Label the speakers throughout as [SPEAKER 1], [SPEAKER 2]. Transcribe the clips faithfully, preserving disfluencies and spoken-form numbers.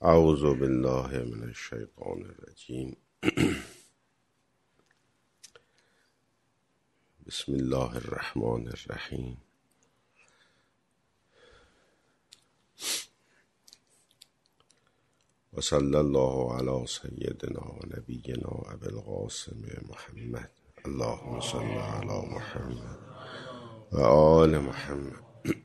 [SPEAKER 1] اعوذ بالله من الشیطان الرجیم. بسم الله الرحمن الرحیم. و صلی الله علی سیدنا و نبینا ابی القاسم محمد. اللهم صل علی محمد و آل محمد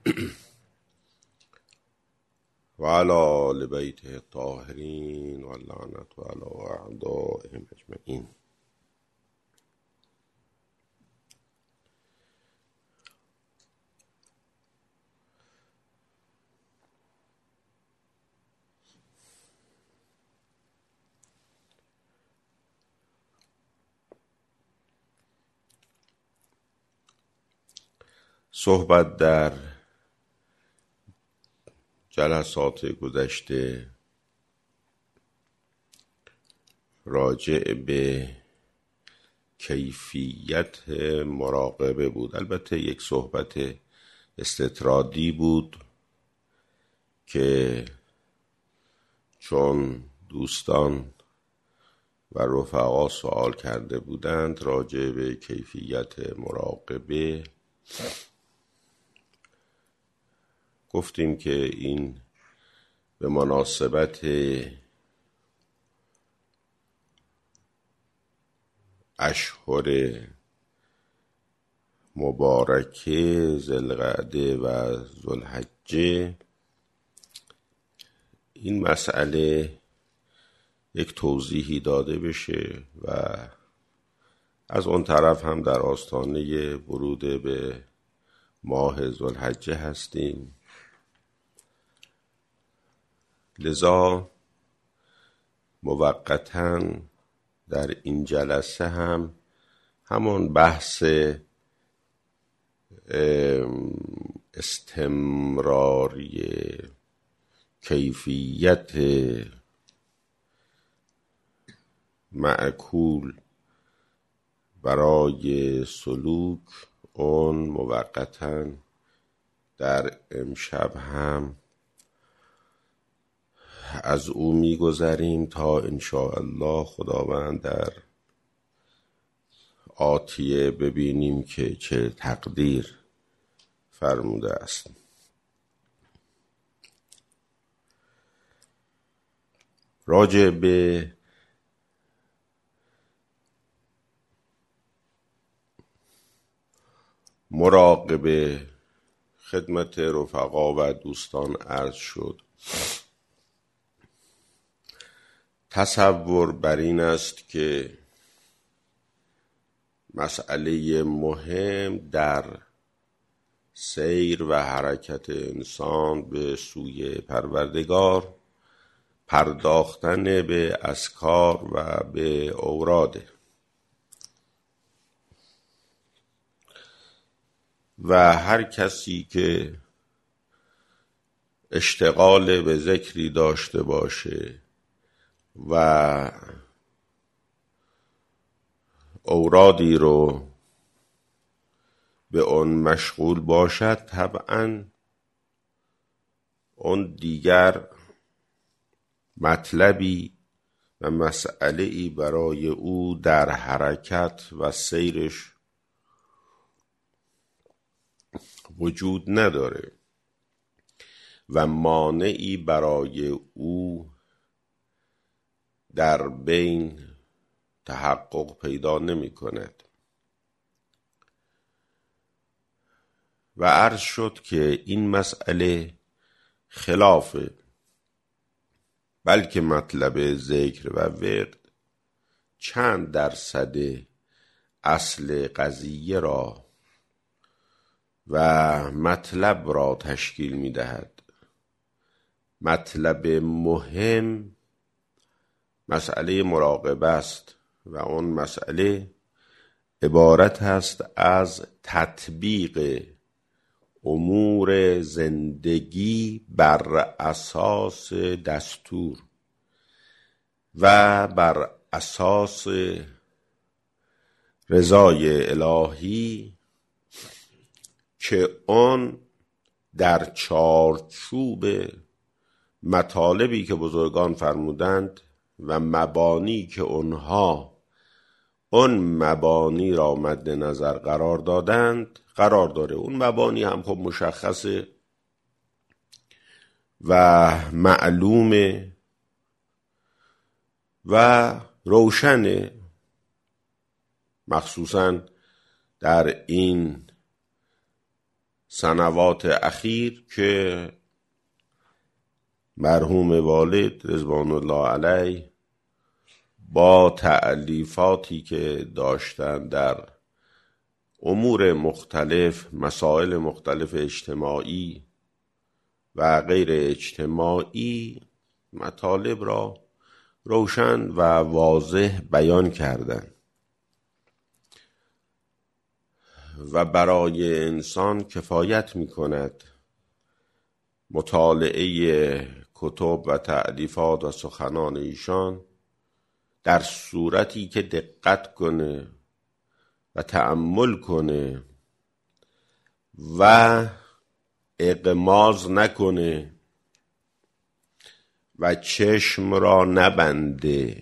[SPEAKER 1] و علی آل بیته الطاهرین و لعنت علی اعدائهم اجمعین. صحبت در جلسات گذشته راجع به کیفیت مراقبه بود. البته یک صحبت استطرادی بود که چون دوستان و رفقا سوال کرده بودند راجع به کیفیت مراقبه، گفتیم که این به مناسبت اشهر مبارکه ذوالقعده و ذوالحجه این مسئله یک توضیحی داده بشه و از اون طرف هم در آستانه ورود به ماه ذوالحجه هستیم. لذا موقتاً در این جلسه هم همون بحث استمراری کیفیت معکول برای سلوک اون موقتاً در امشب هم از او می‌گذریم تا انشاءالله خداوند در آتیه ببینیم که چه تقدیر فرموده است. راجع به مراقبه خدمت رفقا و دوستان عرض شد. تصور بر این است که مسئله مهم در سیر و حرکت انسان به سوی پروردگار پرداختن به اذکار و به اوراده و هر کسی که اشتغال به ذکری داشته باشه و اورادی رو به اون مشغول باشد طبعاً اون دیگر مطلبی و مسئله‌ای برای او در حرکت و سیرش وجود نداره و مانعی برای او در بین تحقق پیدا نمی کند. و عرض شد که این مسئله خلافه، بلکه مطلب ذکر و ورد چند درصد اصل قضیه را و مطلب را تشکیل می دهد. مطلب مهم مسئله مراقبه است و اون مسئله عبارت است از تطبیق امور زندگی بر اساس دستور و بر اساس رضای الهی که آن در چارچوب مطالبی که بزرگان فرمودند و مبانی که اونها اون مبانی را مد نظر قرار دادند قرار داره. اون مبانی هم خب مشخصه و معلومه و روشنه، مخصوصا در این سنوات اخیر که مرحوم والد رضوان الله علیه با تألیفاتی که داشتن در امور مختلف، مسائل مختلف اجتماعی و غیر اجتماعی، مطالب را روشن و واضح بیان کردند و برای انسان کفایت می کند مطالعه کتب و تألیفات و سخنان ایشان در صورتی که دقت کنه و تأمل کنه و اغماض نکنه و چشم را نبنده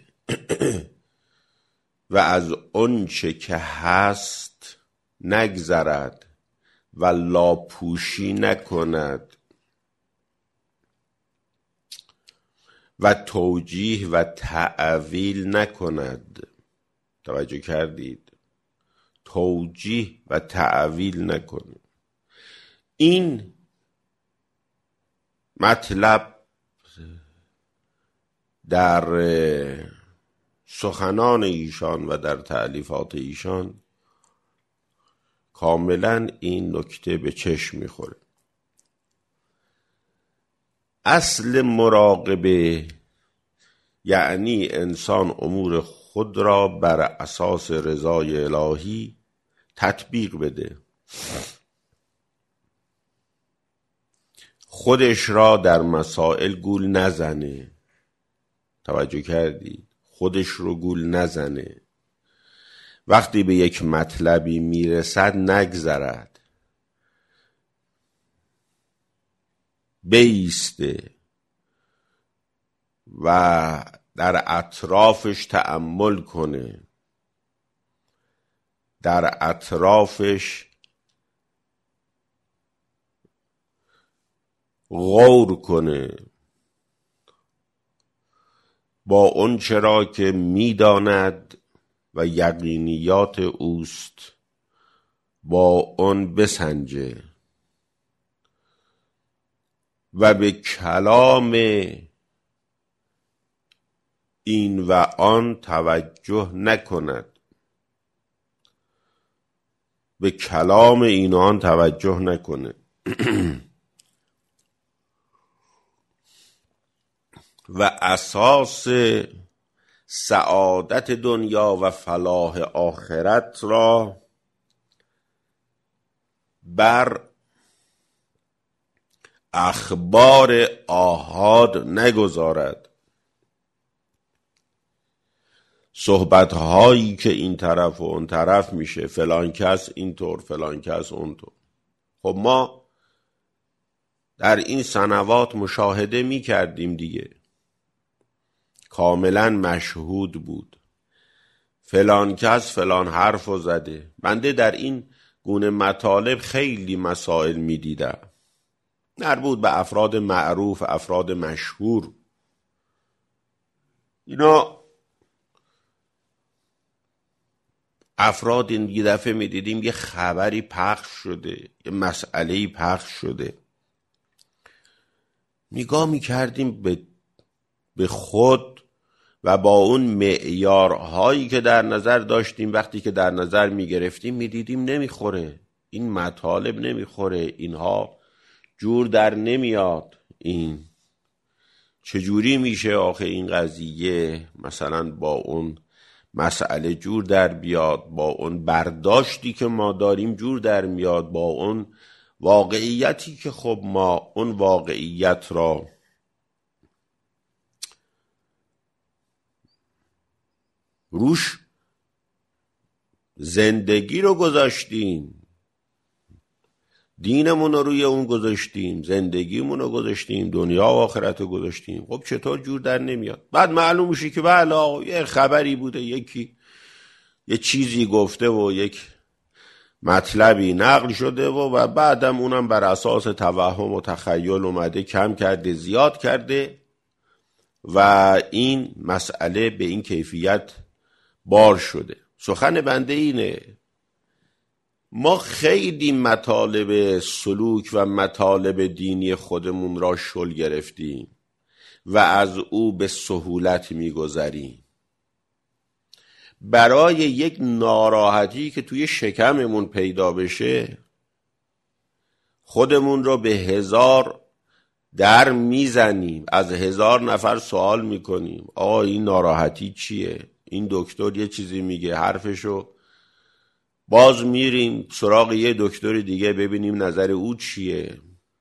[SPEAKER 1] و از آنچه که هست نگذرد و لاپوشی نکند و توجیه و تعویل نکند. توجه کردید؟ توجیه و تعویل نکند. این مطلب در سخنان ایشان و در تألیفات ایشان کاملا این نکته به چشم میخوره. اصل مراقبه یعنی انسان امور خود را بر اساس رضای الهی تطبیق بده، خودش را در مسائل گول نزنه. توجه کردید؟ خودش رو گول نزنه. وقتی به یک مطلبی میرسد نگذرد، بایسته و در اطرافش تأمل کنه، در اطرافش غور کنه، با اون چرا که میداند و یقینیات اوست با اون بسنجه و به کلام این و آن توجه نکند، به کلام این و آن توجه نکنه و اساس سعادت دنیا و فلاح آخرت را بر اخبار آحاد نگذارد. صحبت هایی که این طرف و اون طرف میشه، فلان کس اینطور فلان کس اونطور. خب ما در این سنوات مشاهده میکردیم دیگه، کاملا مشهود بود، فلان کس فلان حرف رو زده. بنده در این گونه مطالب خیلی مسائل میدیدم مربوط به افراد معروف، افراد مشهور. اینا افراد این یه دفعه میدیدیم یه خبری پخش شده، یه مسئلهی پخش شده، نگاه میکردیم به به خود و با اون معیارهایی که در نظر داشتیم، وقتی که در نظر میگرفتیم میدیدیم نمیخوره، این مطالب نمیخوره، اینها جور در نمیاد. این چجوری میشه آخه این قضیه مثلا با اون مسئله جور در بیاد، با اون برداشتی که ما داریم جور در میاد، با اون واقعیتی که خب ما اون واقعیت را روش زندگی رو گذاشتیم، دینمون رو روی اون گذاشتیم، زندگیمون رو گذاشتیم، دنیا و آخرت رو گذاشتیم. خب چطور جور در نمیاد؟ بعد معلوم میشه که بله یه خبری بوده، یکی یه چیزی گفته و یک مطلبی نقل شده و, و بعدم اونم بر اساس توهم و تخیل اومده کم کرده زیاد کرده و این مسئله به این کیفیت بار شده. سخن بنده اینه، ما خیلی مطالب سلوک و مطالب دینی خودمون را شل گرفتیم و از او به سهولت میگذریم. برای یک ناراحتی که توی شکممون پیدا بشه خودمون را به هزار در میزنیم، از هزار نفر سوال میکنیم آقا این ناراحتی چیه؟ این دکتر یه چیزی میگه، حرفشو باز میریم سراغ یه دکتر دیگه ببینیم نظر او چیه.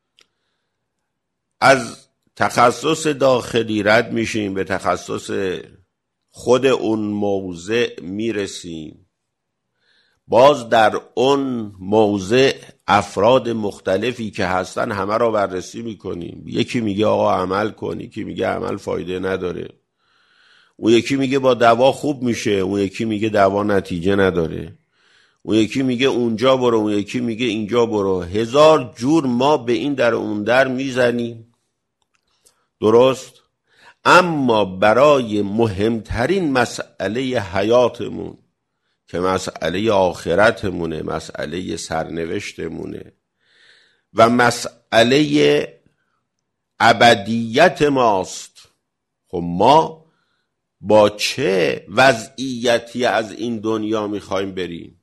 [SPEAKER 1] از تخصص داخلی رد میشیم به تخصص خود اون موضع میرسیم، باز در اون موضع افراد مختلفی که هستن همه را بررسی میکنیم. یکی میگه آقا عمل کن، یکی میگه عمل فایده نداره، اون یکی میگه با دوا خوب میشه، اون یکی میگه دوا نتیجه نداره، اون یکی میگه اونجا برو، اون یکی میگه اینجا برو. هزار جور ما به این در اون در میزنیم، درست؟ اما برای مهمترین مسئله حیاتمون که مسئله آخرتمونه، مسئله سرنوشتمونه و مسئله ابدیت ماست، خب ما با چه وضعیتی از این دنیا میخوایم بریم؟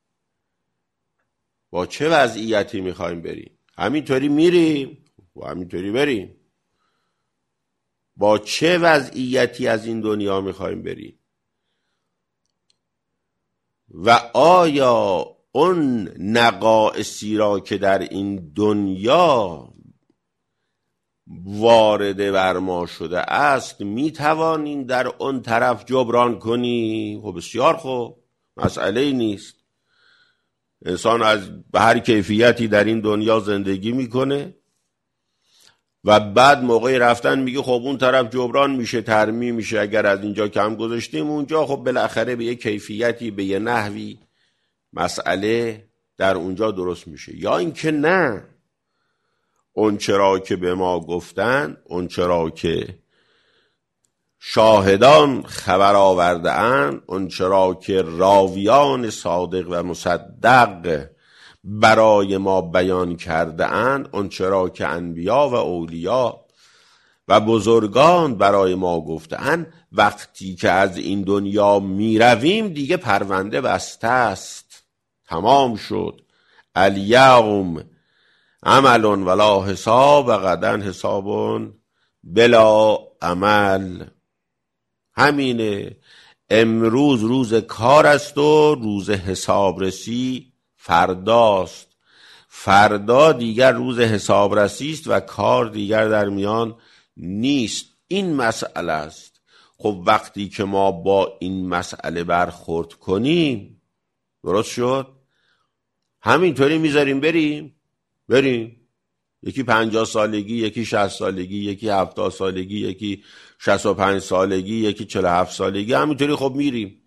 [SPEAKER 1] با چه وضعیتی میخوایم بریم؟ همینطوری میریم و همینطوری بریم. با چه وضعیتی از این دنیا میخوایم بریم؟ و آیا اون نقائصی را که در این دنیا وارد بر ما شده است میتوانیم در اون طرف جبران کنیم؟ خب بسیار خوب، مسئله نیست. انسان از به هر کیفیتی در این دنیا زندگی میکنه و بعد موقع رفتن میگه خب اون طرف جبران میشه، ترمیم میشه، اگر از اینجا کم گذاشتیم اونجا خب بالاخره به یه کیفیتی به یه نحوی مسئله در اونجا درست میشه. یا اینکه نه، اون چرا که به ما گفتن، اون چرا که شاهدان خبر آورده اند، اون چرا که راویان صادق و مصدق برای ما بیان کرده اند، اون چرا که انبیا و اولیا و بزرگان برای ما گفته اند، وقتی که از این دنیا می رویم دیگه پرونده بسته است، تمام شد. الیوم عمل ولا حساب و غدا حساب بلا عمل. همینه، امروز روز کار است و روز حسابرسی فرداست. فردا دیگر روز حسابرسی است و کار دیگر در میان نیست. این مسئله است. خب وقتی که ما با این مسئله برخورد کنیم، درست شد، همینطوری میذاریم بریم بریم یکی پنجاه سالگی، یکی شصت سالگی، یکی هفتاد سالگی، یکی شصت و پنج سالگی، یکی چهل و هفت سالگی، همینطوری خب میریم.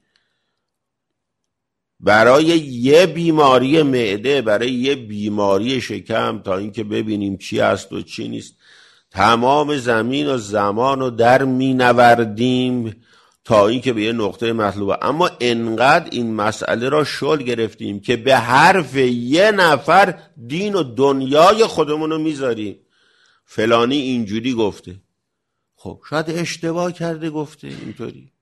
[SPEAKER 1] برای یه بیماری معده، برای یه بیماری شکم، تا اینکه ببینیم چی هست و چی نیست، تمام زمین و زمان رو در می نوردیم تا اینکه به یه نقطه مطلوبه. اما انقدر این مسئله را شل گرفتیم که به حرف یه نفر دین و دنیای خودمون رو میذاریم. فلانی اینجوری گفته، خب شاید اشتباه کرده گفته اینطوری،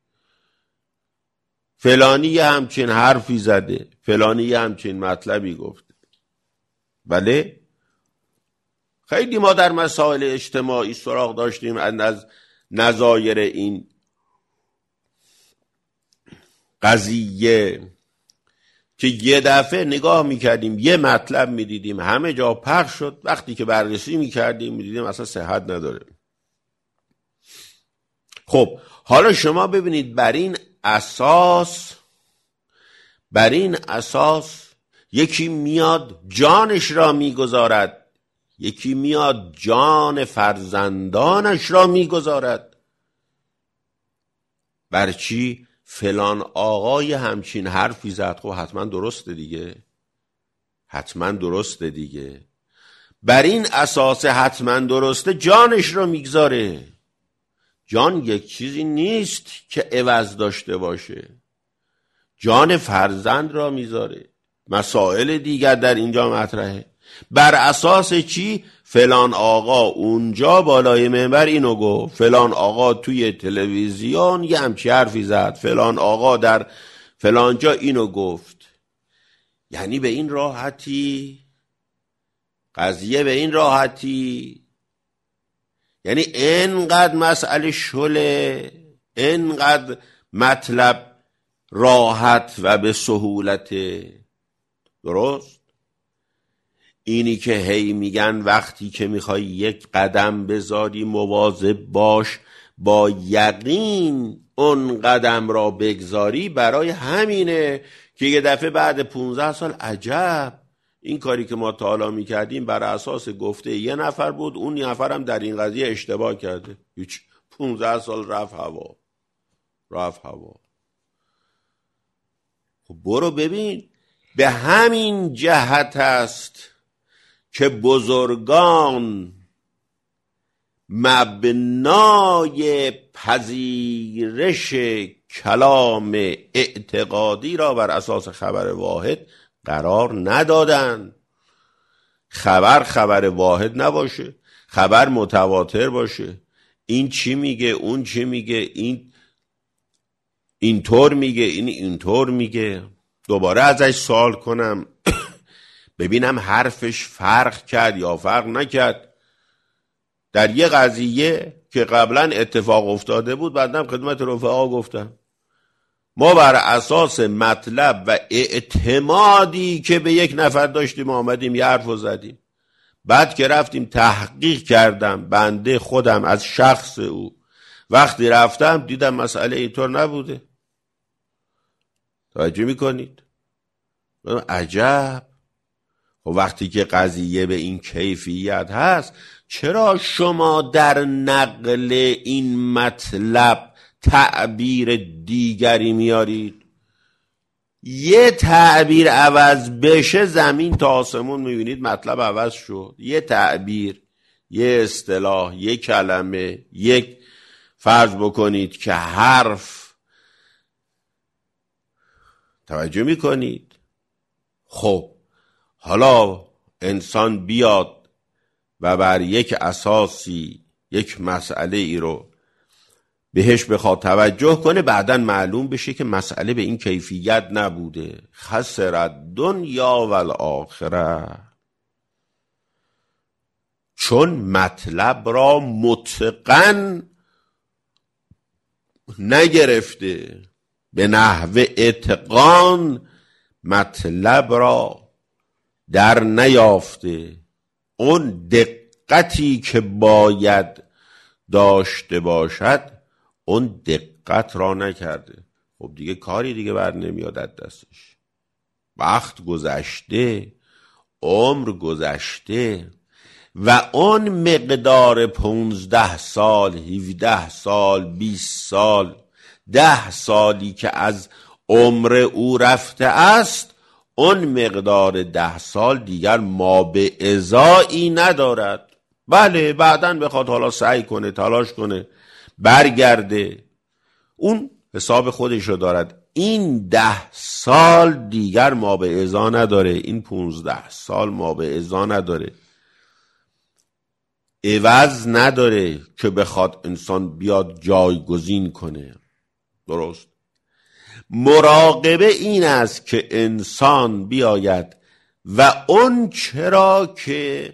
[SPEAKER 1] فلانی یه همچین حرفی زده، فلانی یه همچین مطلبی گفته. بله، خیلی ما در مسائل اجتماعی سراغ داشتیم از نظایر این قضیه که یه دفعه نگاه میکردیم یه مطلب میدیدیم همه جا پخش شد، وقتی که بررسی میکردیم میدیدیم اصلا صحت نداره. خب حالا شما ببینید بر این اساس بر این اساس یکی میاد جانش را میگذارد، یکی میاد جان فرزندانش را میگذارد. بر چی؟ فلان آقای همچین حرفی زد. خب حتما درسته دیگه، حتما درسته دیگه. بر این اساس حتما درسته جانش را میگذاره. جان یک چیزی نیست که عوض داشته باشه، جان فرزند را میذاره. مسائل دیگر در اینجا مطرحه. بر اساس چی؟ فلان آقا اونجا بالای منبر اینو گفت، فلان آقا توی تلویزیون یه همچی حرفی زد، فلان آقا در فلان جا اینو گفت. یعنی به این راحتی قضیه، به این راحتی، یعنی انقدر مسئله شله، انقدر مطلب راحت و به سهولت. درست؟ اینی که هی میگن وقتی که میخوای یک قدم بذاری مواظب باش با یقین اون قدم را بگذاری، برای همینه که یه دفعه بعد پونزده سال عجب این کاری که ما تا حالا میکردیم بر اساس گفته یه نفر بود، اون نفرم در این قضیه اشتباه کرده. هیچ، پونزده سال رفت هوا، رفت هوا. خب برو ببین، به همین جهت است که بزرگان مبنای پذیرش کلام اعتقادی را بر اساس خبر واحد قرار ندادن. خبر خبر واحد نباشه، خبر متواتر باشه. این چی میگه، اون چی میگه، این اینطور میگه، این اینطور میگه. دوباره ازش سوال کنم ببینم حرفش فرق کرد یا فرق نکرد. در یه قضیه که قبلا اتفاق افتاده بود، بعدم خدمت رفقا گفتم ما بر اساس مطلب و اعتمادی که به یک نفر داشتیم آمدیم یه حرف رو زدیم. بعد که رفتیم تحقیق کردم بنده خودم از شخص او، وقتی رفتم دیدم مسئله اینطور نبوده. توجه میکنید؟ عجب. و وقتی که قضیه به این کیفیت هست، چرا شما در نقل این مطلب تعبیر دیگری میارید؟ یه تعبیر عوض بشه زمین تا آسمون میبینید مطلب عوض شد. یه تعبیر، یه اصطلاح، یه کلمه، یک فرض بکنید که حرف. توجه میکنید؟ خب حالا انسان بیاد و بر یک اساسی یک مسئله ای رو بهش بخواد توجه کنه، بعداً معلوم بشه که مسئله به این کیفیت نبوده. خسرت دنیا و الاخره. چون مطلب را متقن نگرفته، به نحو اتقان مطلب را در نیافته، اون دقتی که باید داشته باشد اون دقت را نکرده. خب دیگه کاری دیگه بر نمیاد از دستش. وقت گذشته، عمر گذشته و اون مقدار پونزده سال، هفده سال، بیست سال، ده سالی که از عمر او رفته است، اون مقدار ده سال دیگر ما به ازایی ندارد. بله بعداً بخواد حالا سعی کنه، تلاش کنه، برگرده، اون حساب خودش رو دارد. این ده سال دیگر ما به ازا نداره، این پونزده سال ما به ازا نداره، عوض نداره که بخواد انسان بیاد جایگزین کنه. درست؟ مراقبه این است که انسان بیاید و اون چرا که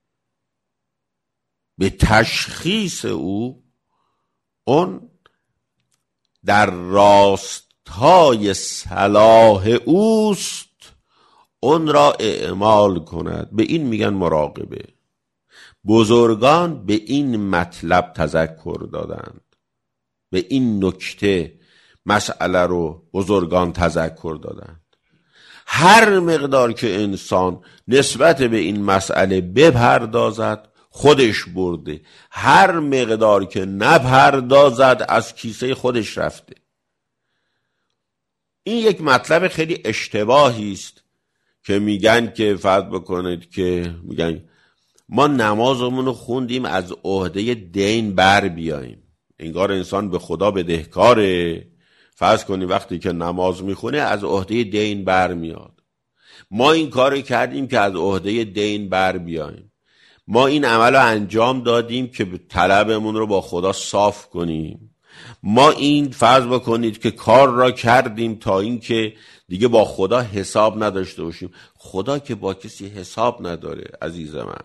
[SPEAKER 1] به تشخیص او اون در راستای صلاح اوست، اون را اعمال کند. به این میگن مراقبه. بزرگان به این مطلب تذکر دادند، به این نکته مسئله رو بزرگان تذکر دادند. هر مقدار که انسان نسبت به این مسئله بپردازد خودش برده، هر مقدار که نپردازد از کیسه خودش رفته. این یک مطلب خیلی اشتباهی است که میگن که فرض بکنید که میگن ما نمازمون رو خوندیم از عهده دین بر بیاییم. انگار انسان به خدا بدهکاره. فرض کنید وقتی که نماز میخونه از عهده دین بر میاد. ما این کار کردیم که از عهده دین بر بیاییم. ما این عمل رو انجام دادیم که طلبمون رو با خدا صاف کنیم. ما این فرض بکنید که کار را کردیم تا این که دیگه با خدا حساب نداشته باشیم. خدا که با کسی حساب نداره عزیز من.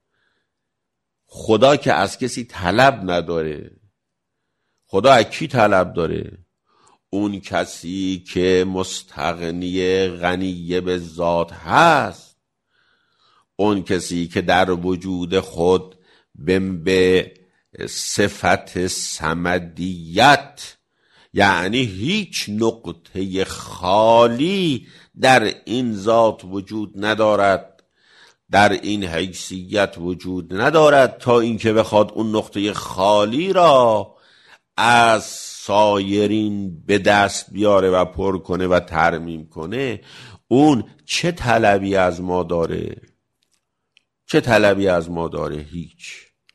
[SPEAKER 1] خدا که از کسی طلب نداره. خدا از کی طلب داره؟ اون کسی که مستغنی غنی به ذات هست، اون کسی که در وجود خود به صفت صمدیت، یعنی هیچ نقطه خالی در این ذات وجود ندارد، در این حیثیت وجود ندارد تا اینکه بخواد اون نقطه خالی را از سایرین به دست بیاره و پر کنه و ترمیم کنه. اون چه طلبی از ما داره؟ چه طلبی از ما داره؟ هیچ.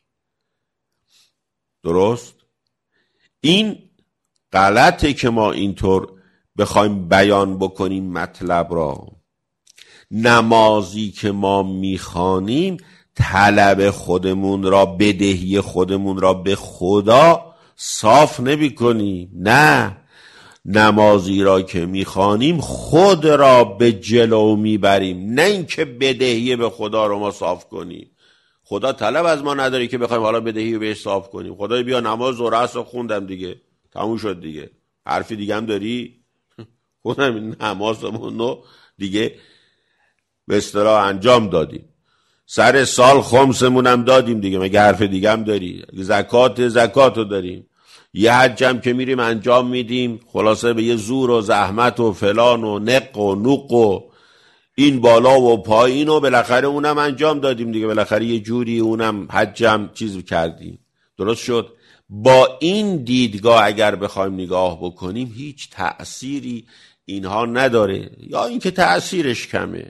[SPEAKER 1] درست؟ این غلطه که ما اینطور بخوایم بیان بکنیم مطلب را. نمازی که ما میخوانیم طلب خودمون را، بدهی خودمون را به خدا صاف نمی کنیم. نه، نمازی را که میخوانیم خود را به جلو میبریم، نه اینکه بدهی به خدا رو ما صاف کنیم. خدا طلب از ما نداره که بخوایم حالا بدهی رو بهش صاف کنیم. خدای بیا نماز و رأس رو خوندم دیگه، تموم شد دیگه. حرفی دیگه هم داری؟ خودم نمازمون رو دیگه به اصطلاح انجام دادیم. سر سال خمسمون هم دادیم دیگه، مگه حرف دیگه هم داری؟ زکات زکات رو داریم. یه حج هم که میریم انجام میدیم، خلاصه به یه زور و زحمت و فلان و نق و نوق و این بالا و پایین و بالاخره اونم انجام دادیم دیگه. بالاخره یه جوری اونم حجم چیز کردیم. درست شد؟ با این دیدگاه اگر بخوایم نگاه بکنیم هیچ تأثیری اینها نداره، یا اینکه تأثیرش کمه.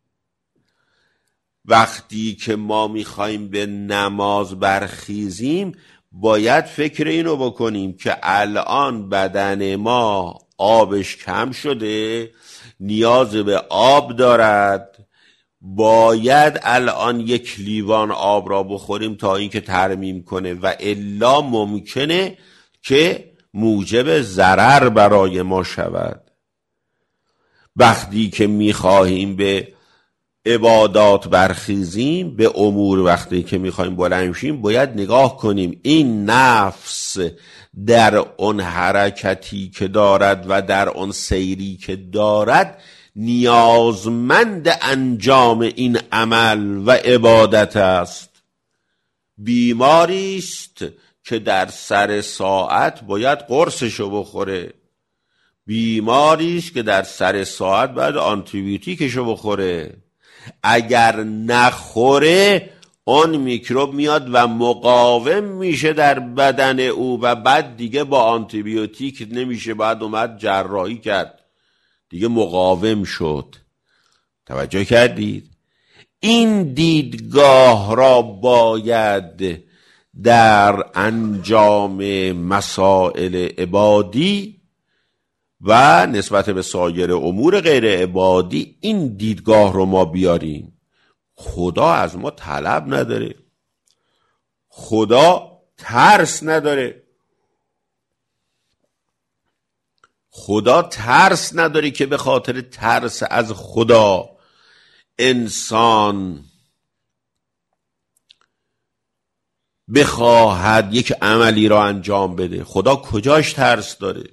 [SPEAKER 1] وقتی که ما میخوایم به نماز برخیزیم باید فکر اینو بکنیم که الان بدن ما آبش کم شده، نیاز به آب دارد، باید الان یک لیوان آب را بخوریم تا اینکه ترمیم کنه و الا ممکنه که موجب ضرر برای ما شود. وقتی که میخواهیم به عبادات برخیزیم، به امور وقتی که میخوایم بلند شیم، باید نگاه کنیم این نفس در اون حرکتی که دارد و در اون سیری که دارد نیازمند انجام این عمل و عبادت است. بیماری است که در سر ساعت باید قرصشو بخوره، بیماری است که در سر ساعت باید آنتیبیوتیکشو بخوره. اگر نخوره اون میکروب میاد و مقاوم میشه در بدن او و بعد دیگه با آنتیبیوتیک نمیشه، بعد اومد جراحی کرد، دیگه مقاوم شد. توجه کردید؟ این دیدگاه را باید در انجام مسائل عبادی و نسبت به سایر امور غیر عبادی این دیدگاه رو ما بیاریم. خدا از ما طلب نداره، خدا ترس نداره، خدا ترس نداره که به خاطر ترس از خدا انسان بخواهد یک عملی را انجام بده. خدا کجاش ترس داره؟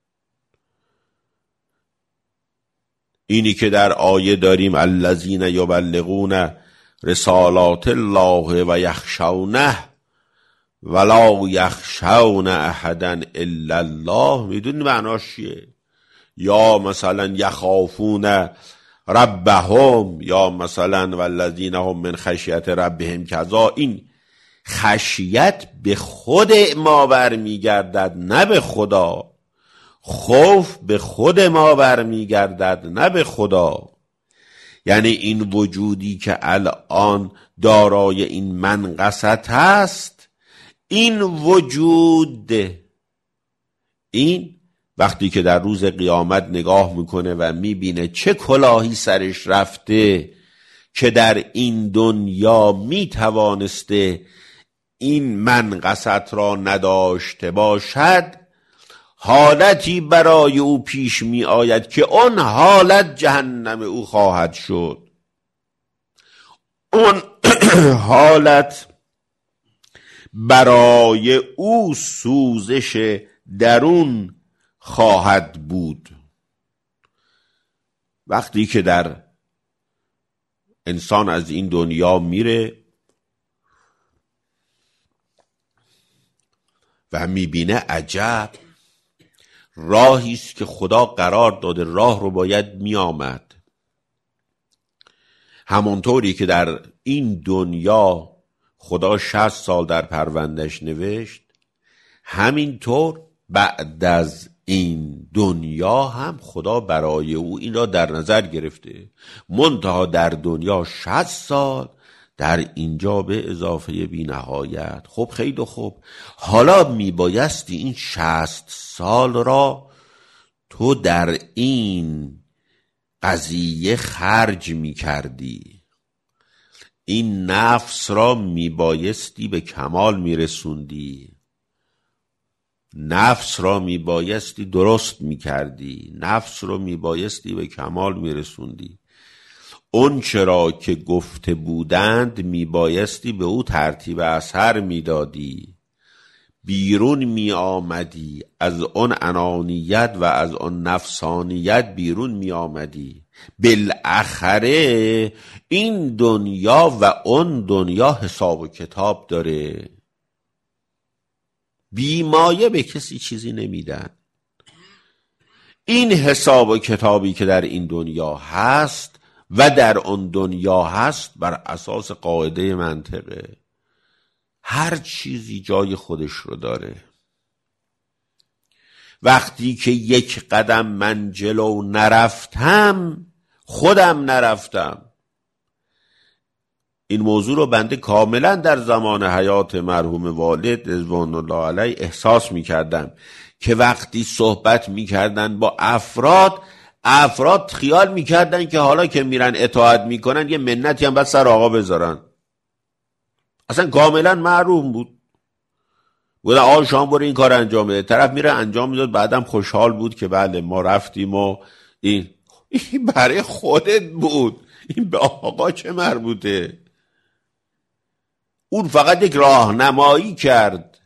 [SPEAKER 1] اینی که در آیه داریم الذین یبلغون رسالات الله و یخشونه ولا یخشون احدا الا الله، میدونی معناش چیه؟ یا مثلا یخافون ربهم یا مثلا والذین هم من خشیت ربهم کذا، این خشیت به خود ما برمیگردد نه به خدا، خوف به خود ما برمیگردد نه به خدا. یعنی این وجودی که الان دارای این منقصت هست، این وجود، این وقتی که در روز قیامت نگاه میکنه و میبینه چه کلاهی سرش رفته که در این دنیا میتوانسته این منقصت را نداشته باشد، حالتی برای او پیش می آید که اون حالت جهنم او خواهد شد. اون حالت برای او سوزش درون خواهد بود. وقتی که در انسان از این دنیا میره و میبینه عجب راهی است که خدا قرار داده، راه رو باید میآمد. همونطوری که در این دنیا خدا شصت سال در پروندهش نوشت، همینطور بعد از این دنیا هم خدا برای او این را در نظر گرفته. منتها در دنیا شصت سال، در اینجا به اضافه بی نهایت. خب خیلی خوب، حالا میبایستی این شصت سال را تو در این قضیه خرج میکردی، این نفس را میبایستی به کمال میرسوندی، نفس را میبایستی درست میکردی، نفس را میبایستی به کمال میرسوندی. اون چرا که گفته بودند میبایستی به او ترتیب اثر میدادی، بیرون می آمدی از اون انانیت و از اون نفسانیت بیرون می آمدی. بالاخره این دنیا و اون دنیا حساب و کتاب داره، بیمایه به کسی چیزی نمیدن. این حساب و کتابی که در این دنیا هست و در اون دنیا هست بر اساس قاعده منطقه، هر چیزی جای خودش رو داره. وقتی که یک قدم من جلو نرفتم، خودم نرفتم. این موضوع رو بنده کاملا در زمان حیات مرحوم والد رضوان الله علیه احساس میکردم که وقتی صحبت میکردن با افراد، افراد خیال میکردن که حالا که میرن اطاعت میکنن یه منتی هم بس سر آقا بذارن. اصلا کاملا معلوم بود. بودن آقا شام برو این کار انجام بده، طرف میره انجام میداد، بعدم خوشحال بود که بله ما رفتیم و این این برای خودت بود، این به آقا چه مربوطه؟ اون فقط یک راهنمایی کرد.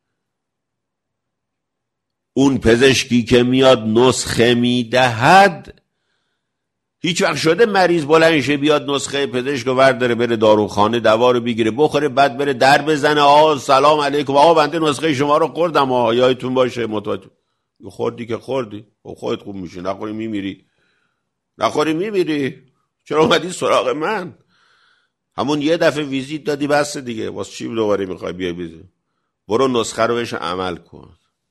[SPEAKER 1] اون پزشکی که میاد نسخه میدهد، هیچ وقت شده مریض بلند شه بیاد نسخه پزشک رو ورداره بره داروخانه دوا رو بگیره بخوره، بعد بره در بزنه آقا سلام علیکم آقا بنده نسخه شما رو خوردم آقا یادتون باشه متوجه. خوردی که خوردی، خودت خوب میشی، نخوری میمیری، نخوری میمیری، چرا اومدی سراغ من؟ همون یه دفعه ویزیت دادی بس دیگه، واسه چی دوباره میخوای بیای بیزی؟ برو نسخه رو بهش عمل کن.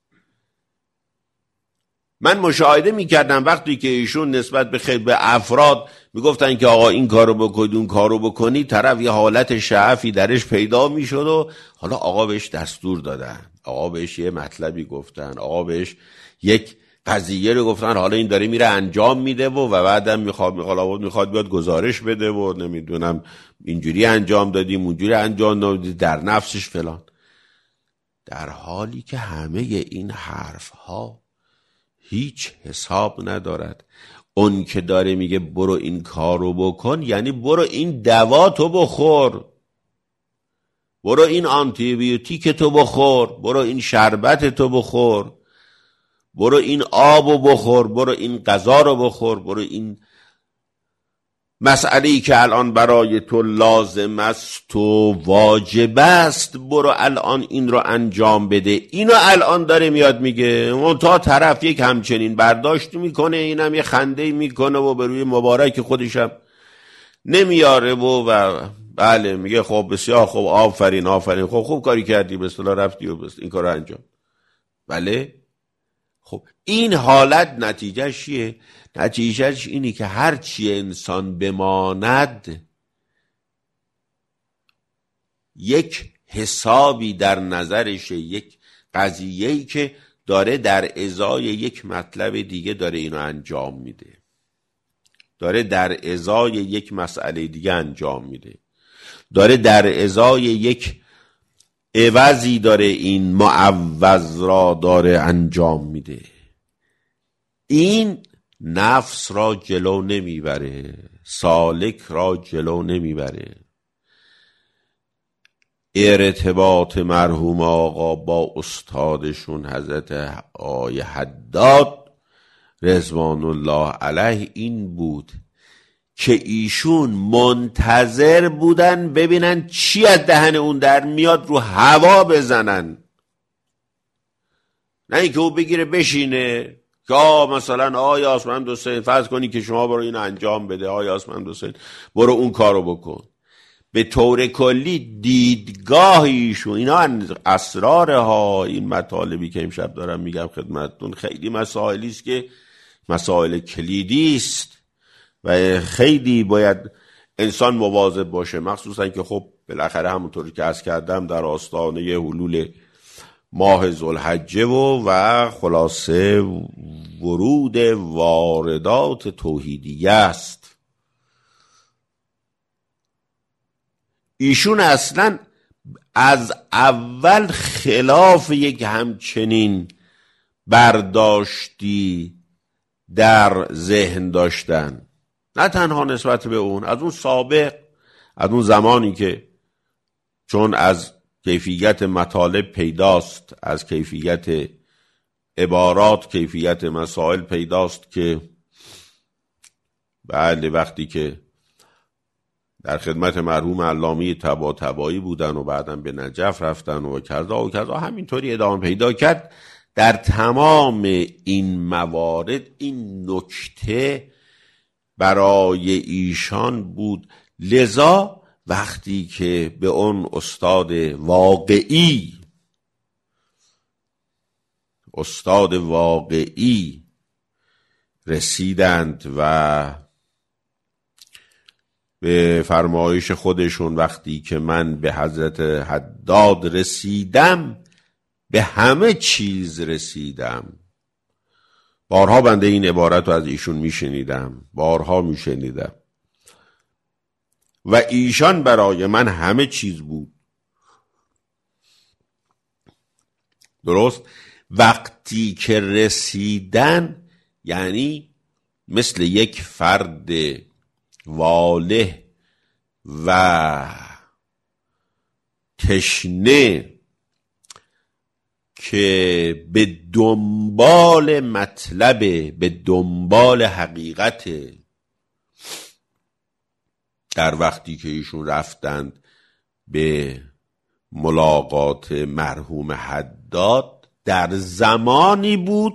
[SPEAKER 1] من مشاهده میکردم وقتی که ایشون نسبت به خیلی به افراد میگفتن که آقا این کارو بکنید اون کارو بکنی، طرف یه حالت شعفی درش پیدا میشد و حالا آقا بهش دستور دادن، آقا بهش یه مطلبی گفتن، آقا بهش یک قضیه رو گفتن، حالا این داره میره انجام میده و و بعدم میخواد میخواد میخواد بیاد گزارش بده و نمیدونم اینجوری انجام دادیم اونجوری انجام دادیم در نفسش فلان. در حالی که همه این حرف ها هیچ حساب ندارد. اون که داره میگه برو این کارو بکن، یعنی برو این دوا تو بخور، برو این آنتی بیوتیک تو بخور، برو این شربت تو بخور، برو این آبو بخور، برو این غذا رو بخور، برو این مسئله‌ای که الان برای تو لازم است و واجب است، برو الان این رو انجام بده. اینو الان داره میاد میگه، اون تا طرف یک همچنین برداشت میکنه، اینم یه خنده میکنه و به روی مبارک خودشم نمیاره و, و بله میگه خب بسیار خوب، آفرین آفرین، خب خوب کاری کردی، به اصطلاح رفتی و بس این کار رو انجام. بله خب این حالت نتیجهش چیه؟ نتیجهش اینی که هر چی انسان بماند یک حسابی در نظرشه، یک قضیه‌ای که داره در ازای یک مطلب دیگه داره اینو انجام میده، داره در ازای یک مسئله دیگه انجام میده، داره در ازای یک عوضی داره این معوض را داره انجام میده. این نفس را جلو نمیبره، سالک را جلو نمیبره. ارتباط مرحوم آقا با استادشون حضرت آقای حداد رضوان الله علیه این بود که ایشون منتظر بودن ببینن چی از دهن اون در میاد، رو هوا بزنن، نه اینکه او بگیره بشینه که آه مثلا آقای آسمند حسین فرض کنی که شما برو این انجام بده، آقای آسمند حسین برو اون کارو بکن. به طور کلی دیدگاه ایشون، اینا اسرار ها، این مطالبی که امشب دارم میگم خدمتتون خیلی مسائلی است که مسائل کلیدی است و خیلی باید انسان مواظب باشه، مخصوصا که خب بالاخره همونطوری که عرض کردم در آستانه حلول ماه ذوالحجه و و خلاصه ورود واردات توحیدیه است. ایشون اصلا از اول خلاف یک همچنین برداشتی در ذهن داشتن، نه تنها نسبت به اون، از اون سابق، از اون زمانی که چون از کیفیت مطالب پیداست، از کیفیت عبارات، کیفیت مسائل پیداست که بله وقتی که در خدمت مرحوم علامه طباطبایی بودن و بعداً به نجف رفتن و کذا و کذا، همینطوری ادامه پیدا کرد. در تمام این موارد این نکته برای ایشان بود. لذا وقتی که به اون استاد واقعی استاد واقعی رسیدند و به فرمایش خودشون وقتی که من به حضرت حداد رسیدم به همه چیز رسیدم، بارها بنده این عبارت رو از ایشون میشنیدم، بارها میشنیدم و ایشان برای من همه چیز بود. درست وقتی که رسیدن یعنی مثل یک فرد واله و تشنه که به دنبال مطلب، به دنبال حقیقت، در وقتی که ایشون رفتند به ملاقات مرحوم حداد در زمانی بود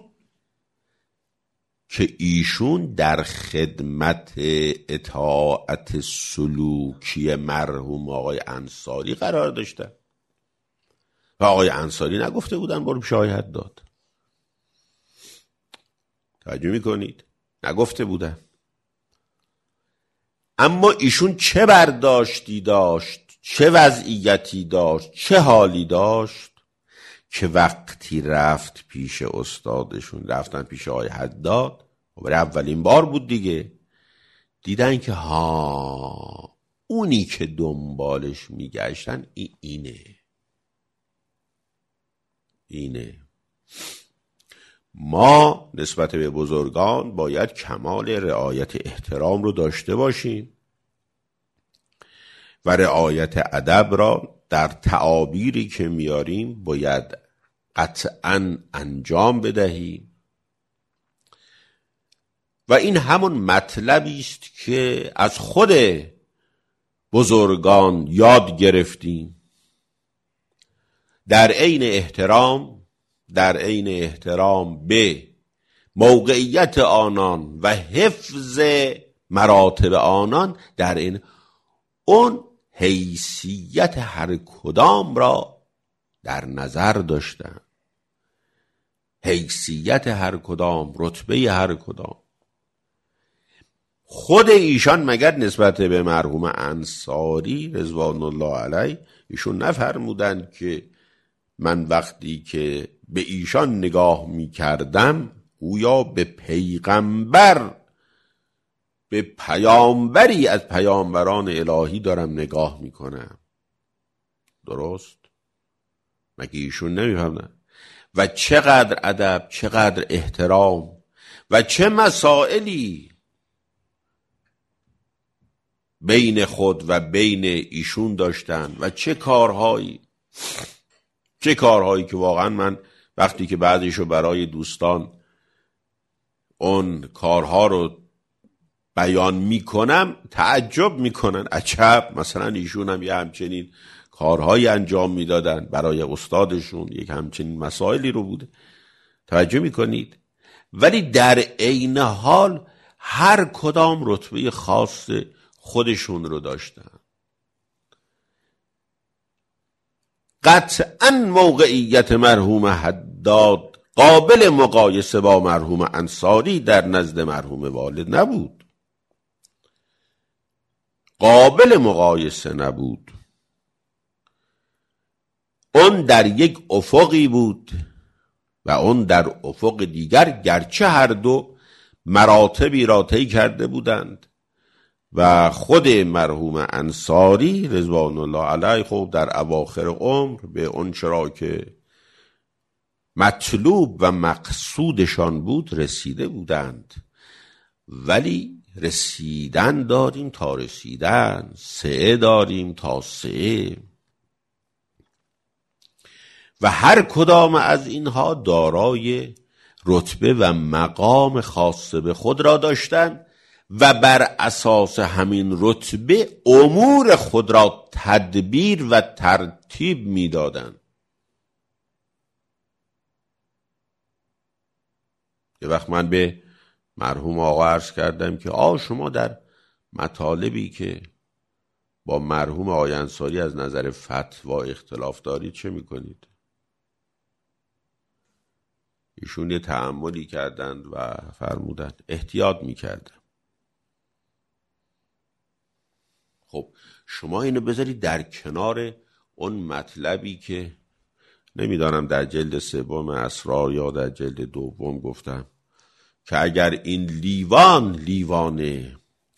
[SPEAKER 1] که ایشون در خدمت اطاعت سلوکی مرحوم آقای انصاری قرار داشتن و آقای انصاری نگفته بودن برو پیش آقای حداد. توجه میکنید؟ نگفته بودن. اما ایشون چه برداشتی داشت، چه وضعیتی داشت، چه حالی داشت که وقتی رفت پیش استادشون، رفتن پیش آقای حداد و برای اولین بار بود دیگه، دیدن که ها اونی که دنبالش میگشتن ای اینه اینه ما نسبت به بزرگان باید کمال رعایت احترام رو داشته باشیم و رعایت ادب را در تعابیری که میاریم باید قطعاً انجام بدهیم و این همون مطلبی است که از خود بزرگان یاد گرفتیم. در عین احترام در عین احترام به موقعیت آنان و حفظ مراتب آنان، در این اون حیثیت هر کدام را در نظر داشتن. حیثیت هر کدام، رتبه هر کدام. خود ایشان مگر نسبت به مرحوم انصاری رضوان الله علیه ایشون نفرمودند که من وقتی که به ایشان نگاه می کردم گویا به پیغمبر، به پیامبری از پیامبران الهی دارم نگاه می کنم؟ درست؟ مگه ایشون نمی‌فهمن؟ و چقدر ادب، چقدر احترام و چه مسائلی بین خود و بین ایشون داشتن و چه کارهایی چه کارهایی که واقعا من وقتی که بعضیشو برای دوستان اون کارها رو بیان میکنم تعجب میکنن. عجب، مثلا ایشون هم یه همچنین کارهایی انجام میدادن برای استادشون، یک همچنین مسائلی رو بوده. توجه میکنید؟ ولی در عین حال هر کدام رتبه خاص خودشون رو داشتن. قطعا موقعیت مرحوم حداد قابل مقایسه با مرحوم انصاری در نزد مرحوم والد نبود. قابل مقایسه نبود. اون در یک افقی بود و اون در افق دیگر، گرچه هر دو مراتبی را طی کرده بودند و خود مرحوم انصاری رضوان الله علیه خب در اواخر عمر به اون چرا که مطلوب و مقصودشان بود رسیده بودند. ولی رسیدن داریم تا رسیدن، سعی داریم تا سعی، و هر کدام از اینها دارای رتبه و مقام خاص به خود را داشتند و بر اساس همین رتبه امور خود را تدبیر و ترتیب می‌دادند. یه وقت من به مرحوم آقا عرض کردم که آ شما در مطالبی که با مرحوم آقای انصاری از نظر فتوا اختلاف دارید چه میکنید؟ ایشون یه تأملی کردند و فرمودند احتیاط میکردم. خب شما اینو بذارید در کنار اون مطلبی که نمیدانم در جلد سوم اسرار یا در جلد دوم گفتم که اگر این لیوان لیوان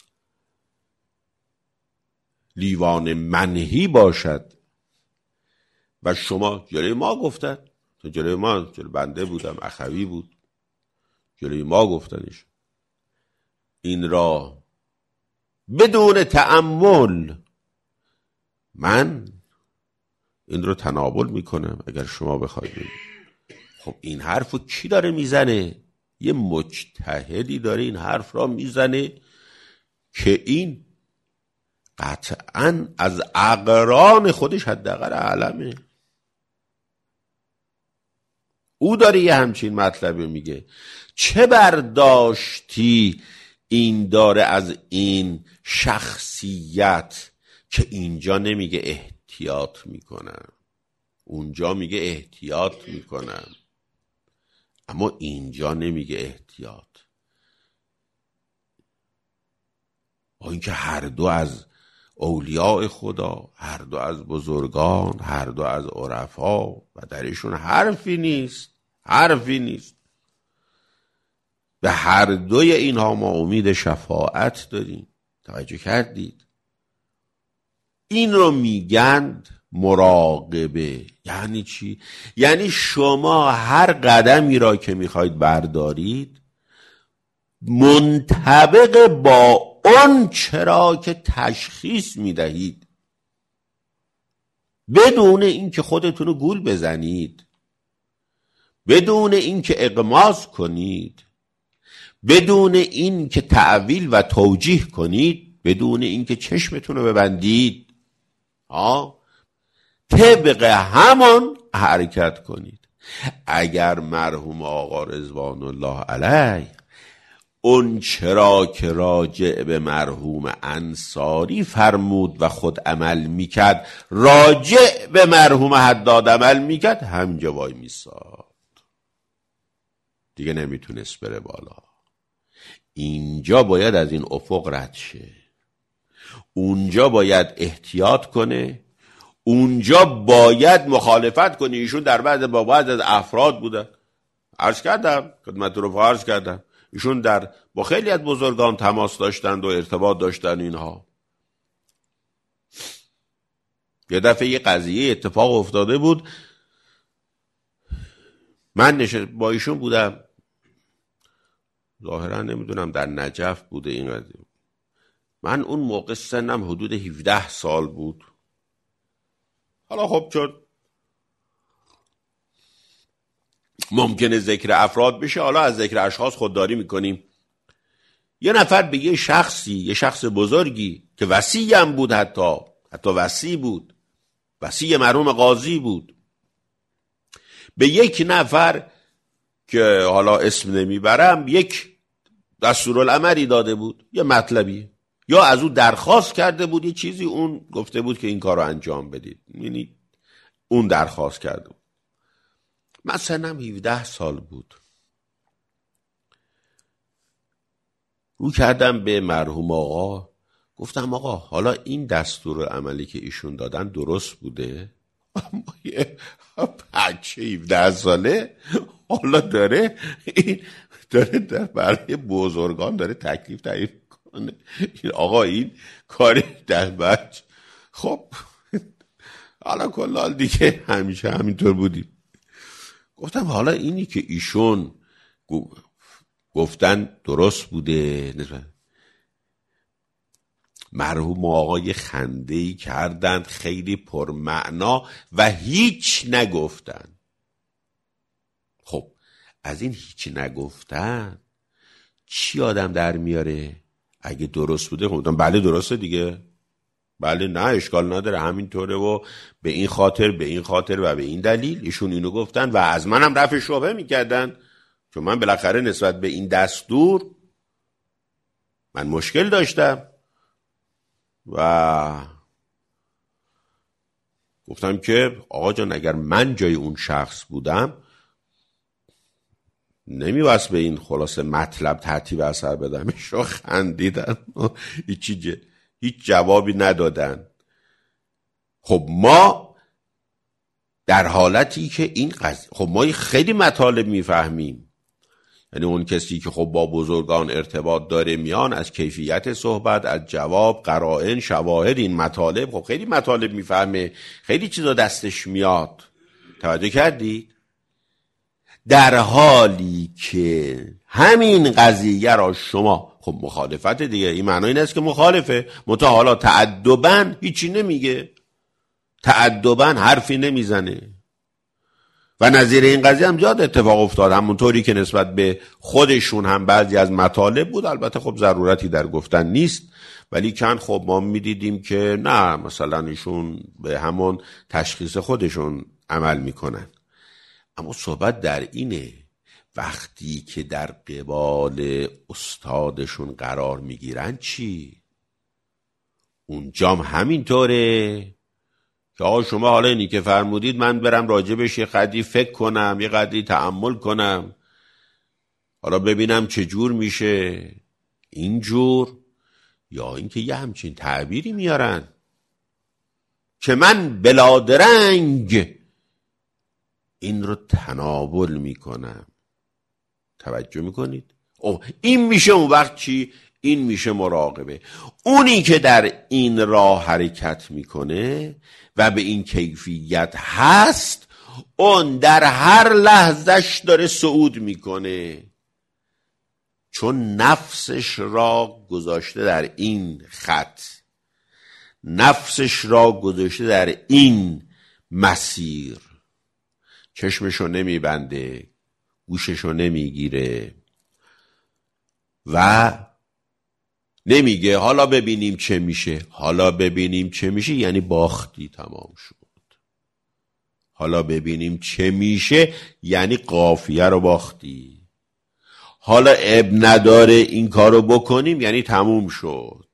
[SPEAKER 1] لیوان منهی باشد و شما جلوی ما گفتن، تو جلوی ما، جلوی بنده بودم، اخوی بود، جلوی ما گفتنش، این را بدون تأمل من این رو تناول میکنم اگر شما بخواید. خب این حرف رو کی داره میزنه؟ یه مجتهدی داره این حرف را میزنه که این قطعاً از اقران خودش حداقل علمه. او داره یه همچین مطلبی میگه. چه برداشتی این داره از این شخصیت که اینجا نمیگه احتیاط میکنم، اونجا میگه احتیاط میکنم، اما اینجا نمیگه احتیاط. با اینکه هر دو از اولیاء خدا، هر دو از بزرگان، هر دو از عرفا و درشون حرفی نیست، حرفی نیست. به هر دوی اینها ما امید شفاعت داریم. توجه کردید؟ این رو میگند مراقبه. یعنی چی؟ یعنی شما هر قدمی را که میخواید بردارید منطبق با اون چرا که تشخیص میدهید، بدون اینکه خودتون رو گول بزنید، بدون اینکه اغماض کنید، بدون این که تعویل و توجیه کنید، بدون این که چشمتون رو ببندید، ها، طبق همان حرکت کنید. اگر مرحوم آقا رضوان الله علیه اون چرا که راجع به مرحوم انصاری فرمود و خود عمل میکرد راجع به مرحوم حداد عمل میکرد، همینجا وای میساد، دیگه نمیتونست بره بالا. اینجا باید از این افق رد شه، اونجا باید احتیاط کنه، اونجا باید مخالفت کنه. ایشون در بعض با بعض از افراد بودن، عرض کردم خدمت رو عرض کردم، ایشون در با خیلی از بزرگان تماس داشتند و ارتباط داشتن. اینها یه دفعه یه قضیه اتفاق افتاده بود، من نشست با ایشون بودم، ظاهرا نمیدونم در نجف بوده این قضیه. من اون موقع سنم حدود هفده سال بود. حالا خب چون ممکنه ذکر افراد بشه، حالا از ذکر اشخاص خودداری میکنیم. یه نفر به یه شخصی، یه شخص بزرگی که وصی هم بود، حتی حتی وصی بود، وصی مرحوم قاضی بود، به یک نفر که حالا اسم نمیبرم یک دستورالعملی داده بود، یه مطلبی، یا از او درخواست کرده بود یه چیزی، اون گفته بود که این کار رو انجام بدید. یعنی اون درخواست کرده بود. من سنم هفده سال بود. رو کردم به مرحوم آقا، گفتم آقا حالا این دستورالعملی که ایشون دادن درست بوده؟ اما یه بچه هفده ساله حالا داره این داره در برای بزرگان داره تکلیف تعریف کنه. این آقا این کاری در بچه. خب حالا کلال دیگه همیشه همینطور بودیم. گفتم حالا اینی که ایشون گفتن درست بوده؟ مرحوم آقای خنده‌ای کردند خیلی پرمعنا و هیچ نگفتن. خب از این هیچ نگفتن چی آدم در میاره؟ اگه درست بوده گفتم بله درسته دیگه، بله نه اشکال نداره، همینطوره و به این خاطر به این خاطر و به این دلیل ایشون اینو گفتن و از منم رفع شبهه میکردن، چون من بالاخره نسبت به این دستور من مشکل داشتم و گفتم که آقا جان اگر من جای اون شخص بودم نمیواست به این خلاصه مطلب ترتیب اثر بدم. ایشون خندیدن و هیچی هیچ جوابی ندادن. خب ما در حالتی که این قضیه، خب ما خیلی مطالب میفهمیم، یعنی اون کسی که خب با بزرگان ارتباط داره میان از کیفیت صحبت، از جواب، قرائن، شواهد، این مطالب، خب خیلی مطالب میفهمه، خیلی چیزا دستش میاد. توجه کردید؟ در حالی که همین قضیه را شما خب مخالفت دیگه، این معنی این است که مخالفه، منتها حالا تأدباً هیچی نمیگه، تأدباً حرفی نمیزنه. و نظیر این قضیه هم زیاد اتفاق افتاد، همونطوری که نسبت به خودشون هم بعضی از مطالب بود، البته خب ضرورتی در گفتن نیست، ولی کن خب ما میدیدیم که نه مثلا ایشون به همون تشخیص خودشون عمل میکنن. اما صحبت در اینه وقتی که در قبال استادشون قرار میگیرن چی؟ اونجام همینطوره که آقا شما حالا اینی که فرمودید من برم راجبش یه قدری فکر کنم، یه قدری تأمل کنم، حالا ببینم چه جور میشه، اینجور یا اینکه یه همچین تعبیری میارن که من بلادرنگ این رو تناول میکنم. توجه میکنید؟ اوه این میشه اون وقت چی؟ این میشه مراقبه. اونی که در این راه حرکت میکنه و به این کیفیت هست، اون در هر لحظش داره صعود میکنه، چون نفسش را گذاشته در این خط، نفسش را گذاشته در این مسیر، چشمشو نمیبنده، گوششو نمیگیره، و نمیگه حالا ببینیم چه میشه. حالا ببینیم چه میشه یعنی باختی، تمام شد. حالا ببینیم چه میشه یعنی قافیه رو باختی. حالا اب نداره این کارو بکنیم یعنی تموم شد.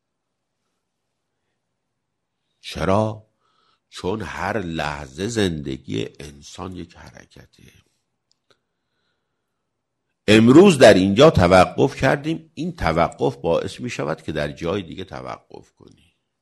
[SPEAKER 1] چرا؟ چون هر لحظه زندگی انسان یک حرکته. امروز در اینجا توقف کردیم، این توقف باعث می شود که در جای دیگه توقف کنی.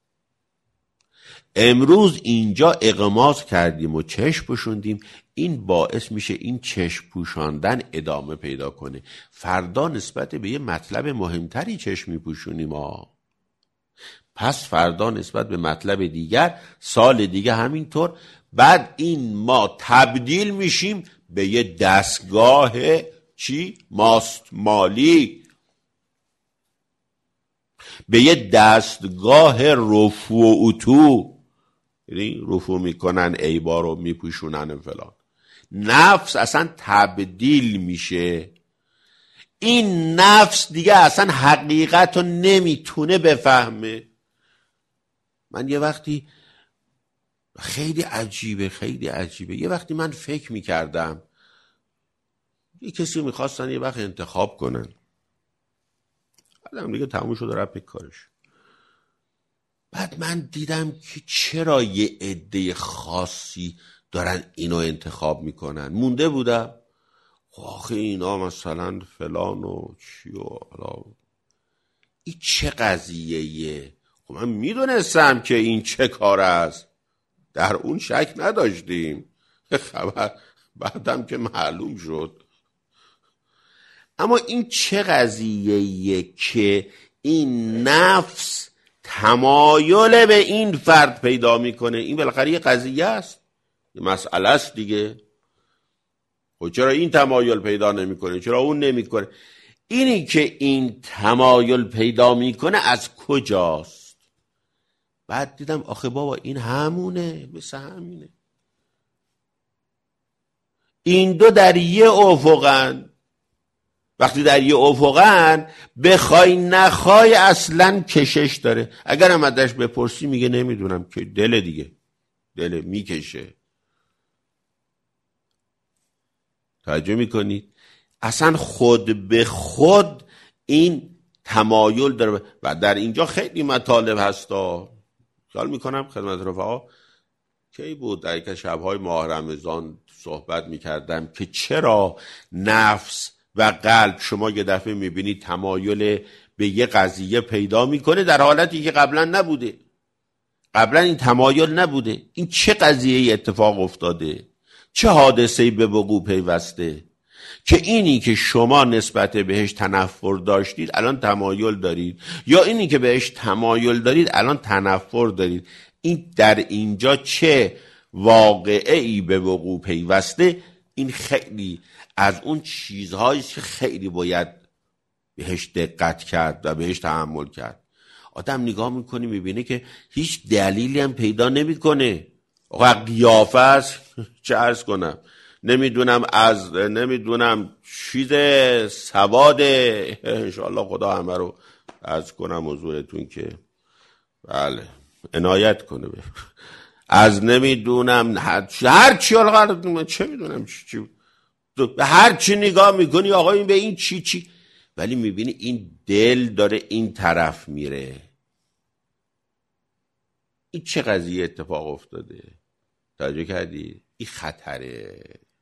[SPEAKER 1] امروز اینجا اغماض کردیم و چشم پوشوندیم، این باعث میشه این چشم پوشاندن ادامه پیدا کنه. فردا نسبت به یه مطلب مهمتری چشم میپوشونیم ها. پس فردا نسبت به مطلب دیگر، سال دیگه همینطور. بعد این ما تبدیل میشیم به یه دستگاه چی؟ ماست مالی، به یه دستگاه رفو و اتو، یعنی رفو میکنن عیبا رو میپوشونن فلان. نفس اصلا تبدیل میشه. این نفس دیگه اصلا حقیقت رو نمیتونه بفهمه. من یه وقتی خیلی عجیبه خیلی عجیبه یه وقتی من فکر میکردم یه کسی میخواستن یه وقت انتخاب کنن، بعدم دیگه تموم شد و رفت به کارش. بعد من دیدم که چرا یه عده خاصی دارن اینو انتخاب میکنن. مونده بودم آخه اینا مثلا فلان و چی و حالا این چه قضیه. خب من میدونستم که این چه کار است، در اون شک نداشتیم، خبر بعدم که معلوم شد. اما این چه قضیه که این نفس تمایل به این فرد پیدا میکنه؟ این بالاخره یه قضیه است، یه مسئله است دیگه. خب چرا این تمایل پیدا نمیکنه، چرا اون نمیکنه؟ اینی که این تمایل پیدا میکنه از کجاست؟ بعد دیدم آخه بابا این همونه، مثل همینه. این دو در یه افقن. وقتی در یه افقن بخوای نخوای اصلا کشش داره. اگر هم ازش بپرسی میگه نمیدونم، که دل دیگه دل میکشه. توجه میکنید؟ اصلا خود به خود این تمایل داره. و در اینجا خیلی مطالب هستا. خیال میکنم خدمت رفقا کی بود در یک شبهای ماه رمضان صحبت میکردم که چرا نفس و قلب شما یه دفعه میبینید تمایل به یه قضیه پیدا میکنه در حالتی که قبلا نبوده. قبلا این تمایل نبوده. این چه قضیه اتفاق افتاده؟ چه حادثه‌ای به وقوع پیوسته که اینی که شما نسبت بهش تنفر داشتید الان تمایل دارید، یا اینی که بهش تمایل دارید الان تنفر دارید؟ این در اینجا چه واقعه‌ای به وقوع پیوسته؟ این خیلی از اون چیزهایی که خیلی باید بهش دقت کرد و بهش تحمل کرد. آدم نگاه میکنه میبینه که هیچ دلیلی هم پیدا نمیکنه. آقا قیافه است، چه عرض کنم، نمیدونم از نمیدونم چیز سواده، انشاءالله خدا همه رو عرض کنم حضورتون که بله عنایت کنه. از نمیدونم هر چی آقا چه میدونم چی چی به هر چی نگاه میکنی آقا این به این چی چی، ولی میبینی این دل داره این طرف میره. این چه قضیه اتفاق افتاده؟ توجه کردی؟ این خطره.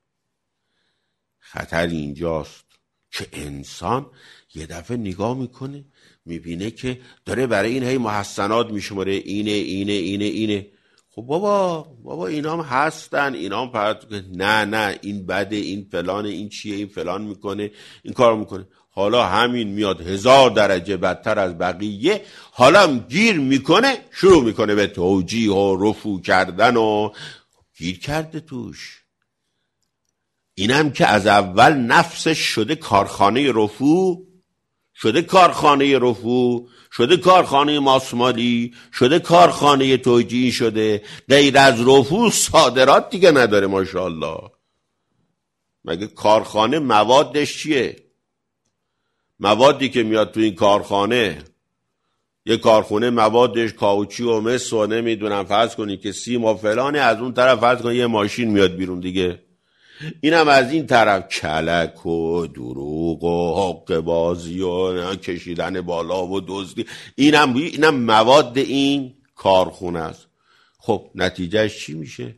[SPEAKER 1] خطر اینجاست که انسان یه دفعه نگاه میکنه میبینه که داره برای این هی محسنات میشماره، اینه اینه اینه اینه. خب بابا بابا اینا هم هستن، اینا هم پرد... نه نه این بده، این فلانه، این چیه، این فلان میکنه، این کار میکنه. حالا همین میاد هزار درجه بدتر از بقیه، حالا هم گیر میکنه، شروع میکنه به توجیه و رفو کردن و گیر کرده توش. اینم که از اول نفسش شده کارخانه رفو، شده کارخانه رفو، شده کارخانه ماسمالی، شده کارخانه توجیه، شده غیر از رفو صادرات دیگه نداره. ماشاءالله. مگه کارخانه موادش چیه؟ موادی که میاد تو این کارخانه، یه کارخونه موادش کاوچی و مس و نمیدونم فرض کنی که سیم و فلانه، از اون طرف فرض کنی یه ماشین میاد بیرون دیگه، اینم از این طرف کلک و دروغ و حق بازی و کشیدن بالا و دزدی، اینم اینم مواد این کارخونه است. خب نتیجهش چی میشه؟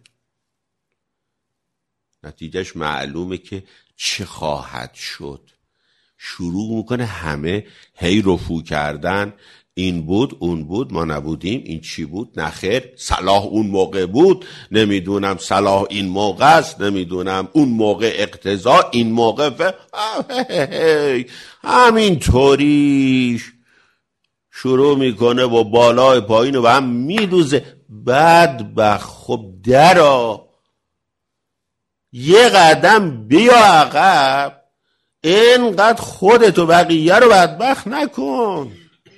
[SPEAKER 1] نتیجهش معلومه که چه خواهد شد. شروع میکنه همه هی رفو کردن، این بود اون بود ما نبودیم، این چی بود نخیر، صلاح اون موقع بود، نمیدونم صلاح این موقع است، نمیدونم اون موقع اقتضا این موقع ف... همین طوریش شروع میکنه با بالای پایین و هم میدوزه. بدبخت خب درا یه قدم بیا عقب، اینقدر خودتو بقیه رو بدبخت نکن.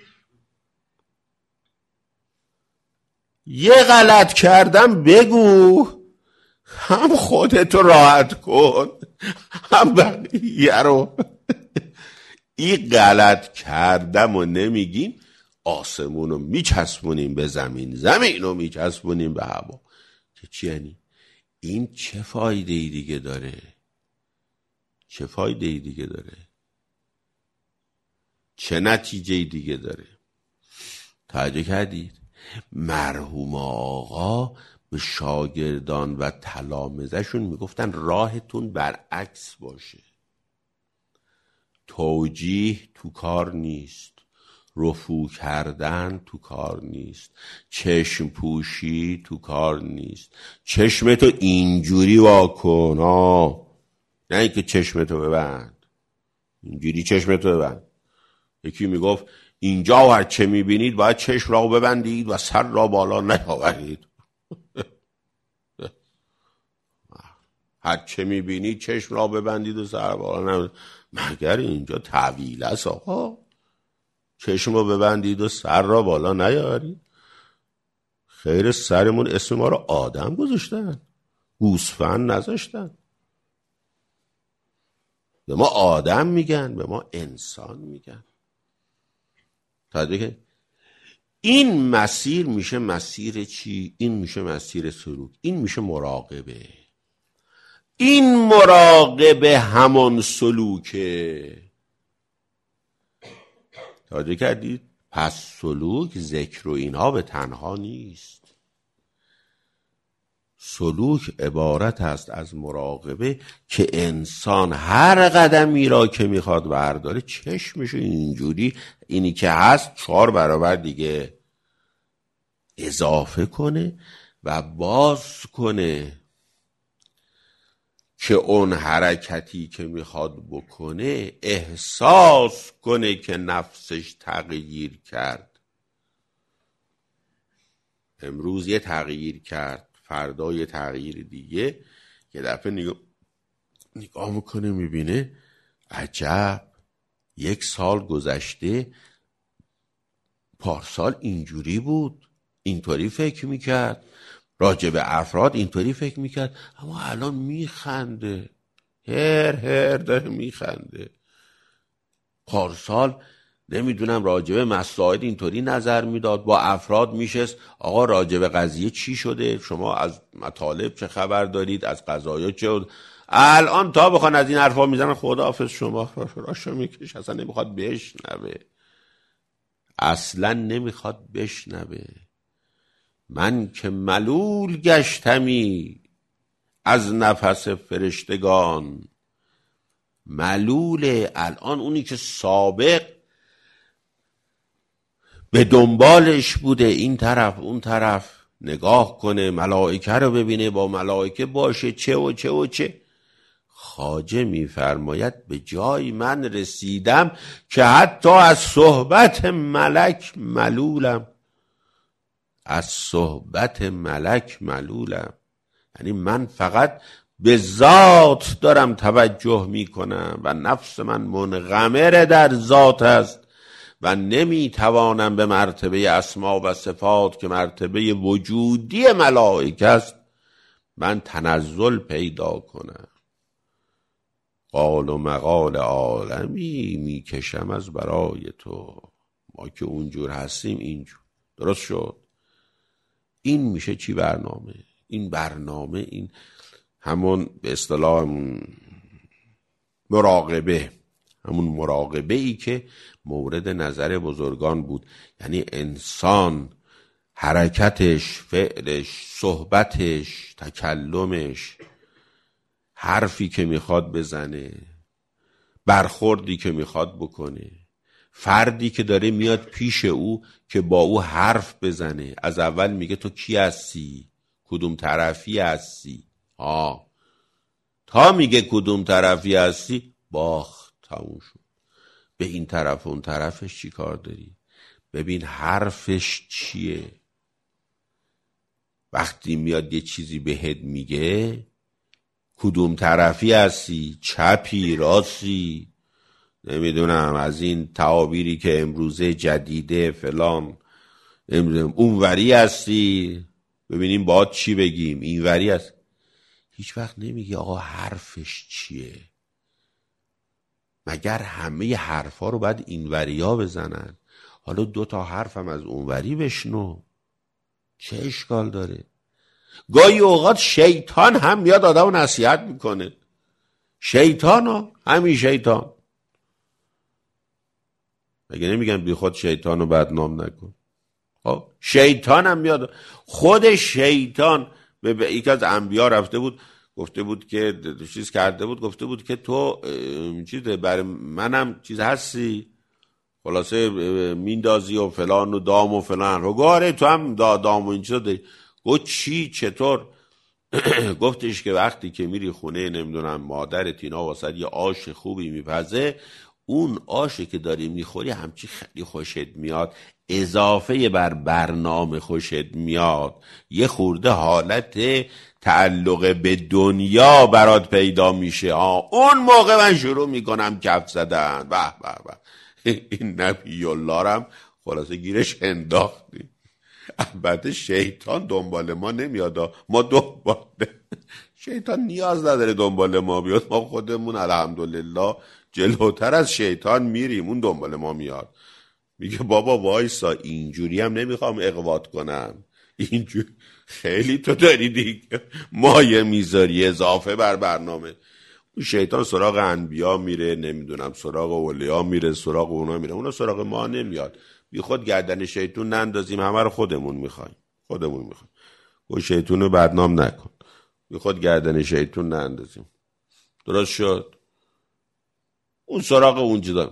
[SPEAKER 1] یه غلط کردم بگو، هم خودتو راحت کن هم بقیه رو. این غلط کردم و نمیگیم، آسمون رو میچسبونیم به زمین، زمین رو میچسبونیم به هوا. که چی یعنی؟ این چه فایده ای دیگه داره؟ چه فایده ای دیگه داره؟ چه نتیجه ای دیگه داره؟ توجه کردید؟ مرحوم آقا به شاگردان و تلامذه‌شون میگفتن راهتون برعکس باشه. توجیه تو کار نیست، رفو کردن تو کار نیست، چشم پوشی تو کار نیست. چشمتو اینجوری واکن، ها، نه اینکه چشمتو ببند. اینجوری چشمتو ببند. یکی میگفت اینجا هر چه میبینید باید چشم را ببندید و سر را بالا نیاورید. هر چه میبینید چشم را ببندید و سر بالا نیاورید. مگر اینجا تعویل است آقا؟ چشم را ببندید و سر را بالا نیاورید؟ خیر سرمون اسم ما را آدم گذاشتن، گوسفند نذاشتن. به ما آدم میگن، به ما انسان میگن. تا دیگه این مسیر میشه مسیر چی؟ این میشه مسیر سلوک، این میشه مراقبه. این مراقبه همون سلوکه. توجه کردید؟ پس سلوک ذکر و اینها به تنها نیست. سلوک عبارت است از مراقبه که انسان هر قدمی را که میخواد برداره چشمشو اینجوری، اینی که هست چهار برابر دیگه اضافه کنه و باز کنه که اون حرکتی که میخواد بکنه احساس کنه که نفسش تغییر کرد. امروز یه تغییر کرد، فردا یه تغییر دیگه. یه دفعه نگاه نگاه میکنه میبینه عجب، یک سال گذشته، پارسال اینجوری بود، اینطوری فکر میکرد، راجع به افراد اینطوری فکر میکرد، اما الان میخنده، هر هر داره میخنده. پارسال نمیدونم راجع به مسائل اینطوری نظر میداد، با افراد میشست، آقا راجع به قضیه چی شده، شما از مطالب چه خبر دارید، از قضایا چه. الان تا بخوان از این حرفا میزنن خداحافظ شما راشو میکش، اصلا نمیخواد بشنوه، اصلا نمیخواد بشنوه. من که ملول گشتمی از نفس فرشتگان. ملول الان اونی که سابق به دنبالش بوده، این طرف اون طرف نگاه کنه، ملائکه رو ببینه، با ملائکه باشه، چه و چه و چه. خواجه میفرماید به جای من رسیدم که حتی از صحبت ملک ملولم. از صحبت ملک ملولم، یعنی من فقط به ذات دارم توجه میکنم و نفس من منغمر در ذات است و نمیتوانم به مرتبه اسما و صفات که مرتبه وجودی ملائکه است من تنزل پیدا کنم. قال و مقال عالمی میکشم از برای تو. ما که اونجور هستیم اینجور. درست شد؟ این میشه چی برنامه؟ این برنامه این همون به اصطلاح مراقبه، همون مراقبه ای که مورد نظر بزرگان بود. یعنی انسان حرکتش، فعلش، صحبتش، تکلمش، حرفی که میخواد بزنه، برخوردی که میخواد بکنه، فردی که داره میاد پیش او که با او حرف بزنه، از اول میگه تو کی هستی؟ کدوم طرفی هستی؟ آه تا میگه کدوم طرفی هستی، باخت، تموم شد. به این طرف و اون طرفش چی کار داری؟ ببین حرفش چیه. وقتی میاد یه چیزی بهت میگه، کدوم طرفی هستی؟ چپی، راستی، نمیدونم از این تعابیری که امروزه جدیده فلان، اونوری هستی، ببینیم باید چی بگیم، اینوری هست. هیچ وقت نمیگی آقا حرفش چیه. مگر همه حرفا رو باید اینوریا بزنن؟ حالا دو تا حرفم از اونوری بشنو، چه اشکال داره؟ گاهی اوقات شیطان هم میاد آدمو نصیحت میکنه. شیطان ها، همین شیطان. مگه نمیگن بی خود شیطان رو بدنام نکن؟ خب شیطان هم میاد. خود شیطان به یک از انبیا رفته بود، گفته بود که چیز کرده بود، گفته بود که تو چیز برای منم چیز هستی، خلاصه میندازی و فلان و دام و فلان. رو گاره تو هم دا دام و این چیز داری. گفت چی؟ چطور؟ گفتش که وقتی که میری خونه نمیدونم مادرت اینا واسه یه آش خوبی میپزه، اون آشی که داری میخوری همچی خیلی خوشت میاد، اضافه بر برنامه خوشت میاد، یه خورده حالت تعلق به دنیا برات پیدا میشه. آه اون موقع من شروع میکنم کف زدن. به به به. این نبی الله رم خلاصه گیرش انداختی. البته شیطان دنبال ما نمیاد، ما دنبال شیطان نیاز نداره دنبال ما بیاد. ما خودمون الحمدلله جلوتر از شیطان میریم، اون دنبال ما میاد. میگه بابا وایسا، اینجوری هم نمیخوام اقوات کنم، اینجوری خیلی تو داری دیگه مایه میذاری اضافه بر برنامه. اون شیطان سراغ انبیا میره، نمیدونم سراغ اولیا میره، سراغ اونا میره، اونا سراغ ما نمیاد. بی خود گردن شیطون نندازیم، همه رو خودمون میخوایم، خودمون میخوایم. اون شیطون رو بدنام نکن، بی خود گردن شیطون نندازیم. درست شد؟ اون سراغ اون جدا.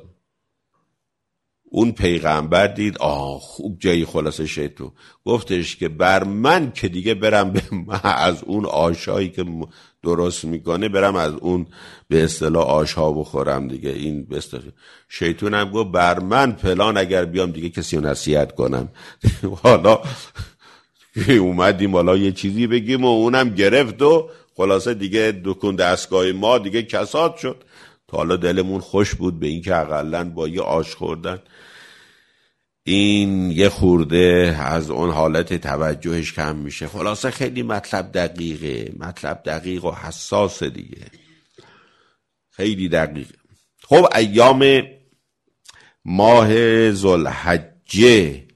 [SPEAKER 1] اون پیغمبر دید آه خوب جایی خلاصه شیطون گفتش که بر من که دیگه برم به از اون آشایی که درست میکنه برم از اون به اصطلاح آشها بخورم دیگه. این به اصطلاح شیطون هم گفت بر من پلان اگر بیام دیگه کسی رو نصیحت کنم. حالا اومدیم حالا یه چیزی بگیم و اونم گرفت و خلاصه دیگه دکون دستگاه ما دیگه کساد شد. تا حالا دلمون خوش بود به این که اقلن با یه آش خوردن این یه خورده از اون حالت توجهش کم میشه. خلاصه خیلی مطلب دقیقه، مطلب دقیق و حساس دیگه، خیلی دقیقه. خب ایام ماه ذوالحجه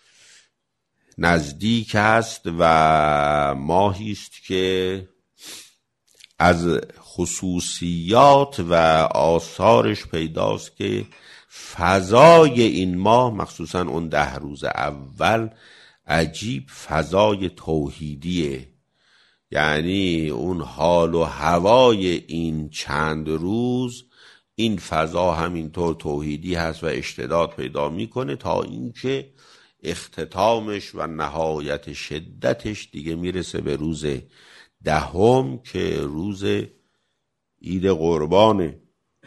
[SPEAKER 1] نزدیک است و ماهی است که از خصوصیات و آثارش پیداست که فضای این ماه مخصوصا اون ده روز اول عجیب فضای توحیدیه. یعنی اون حال و هوای این چند روز این فضا همینطور توحیدی هست و اشتداد پیدا میکنه تا اینکه اختتامش و نهایت شدتش دیگه میرسه به روز دهم که روز عید قربانه.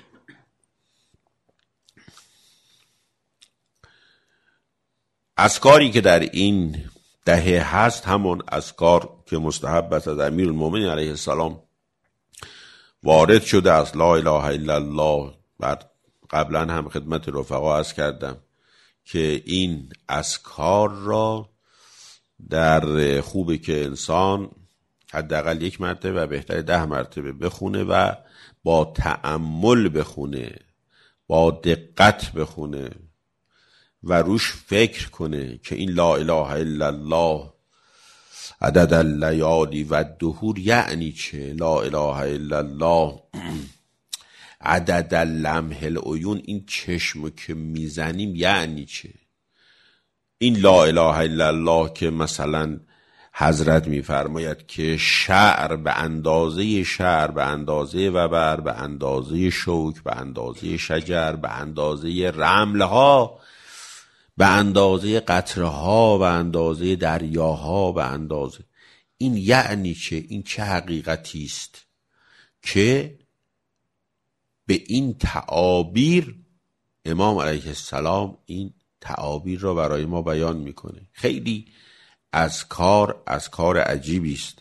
[SPEAKER 1] اذکاری که در این دهه هست همون اذکار که مستحب است از امیرالمومنین علیه السلام وارد شده است. لا اله الا الله. بعد قبلا هم خدمت رفقا عرض کردم که این اذکار را در خوبه که انسان حداقل یک مرتبه و بهتر ده مرتبه بخونه و با تأمل بخونه، با دقت بخونه و روش فکر کنه که این لا اله الا الله عدد اللیالی و الدهور یعنی چه؟ لا اله الا الله عدد لمح العیون، این چشمو که میزنیم یعنی چه؟ این لا اله الا الله که مثلا حضرت میفرماید که شعر به اندازه شعر، به اندازه وبر، به اندازه شوک، به اندازه شجر، به اندازه رملها، به اندازه قطرها، به اندازه دریاها، به اندازه، این یعنی چه؟ این چه حقیقتی است که به این تعابیر امام علیه السلام این تعابیر را برای ما بیان میکنه. خیلی از کار از کار عجیبی است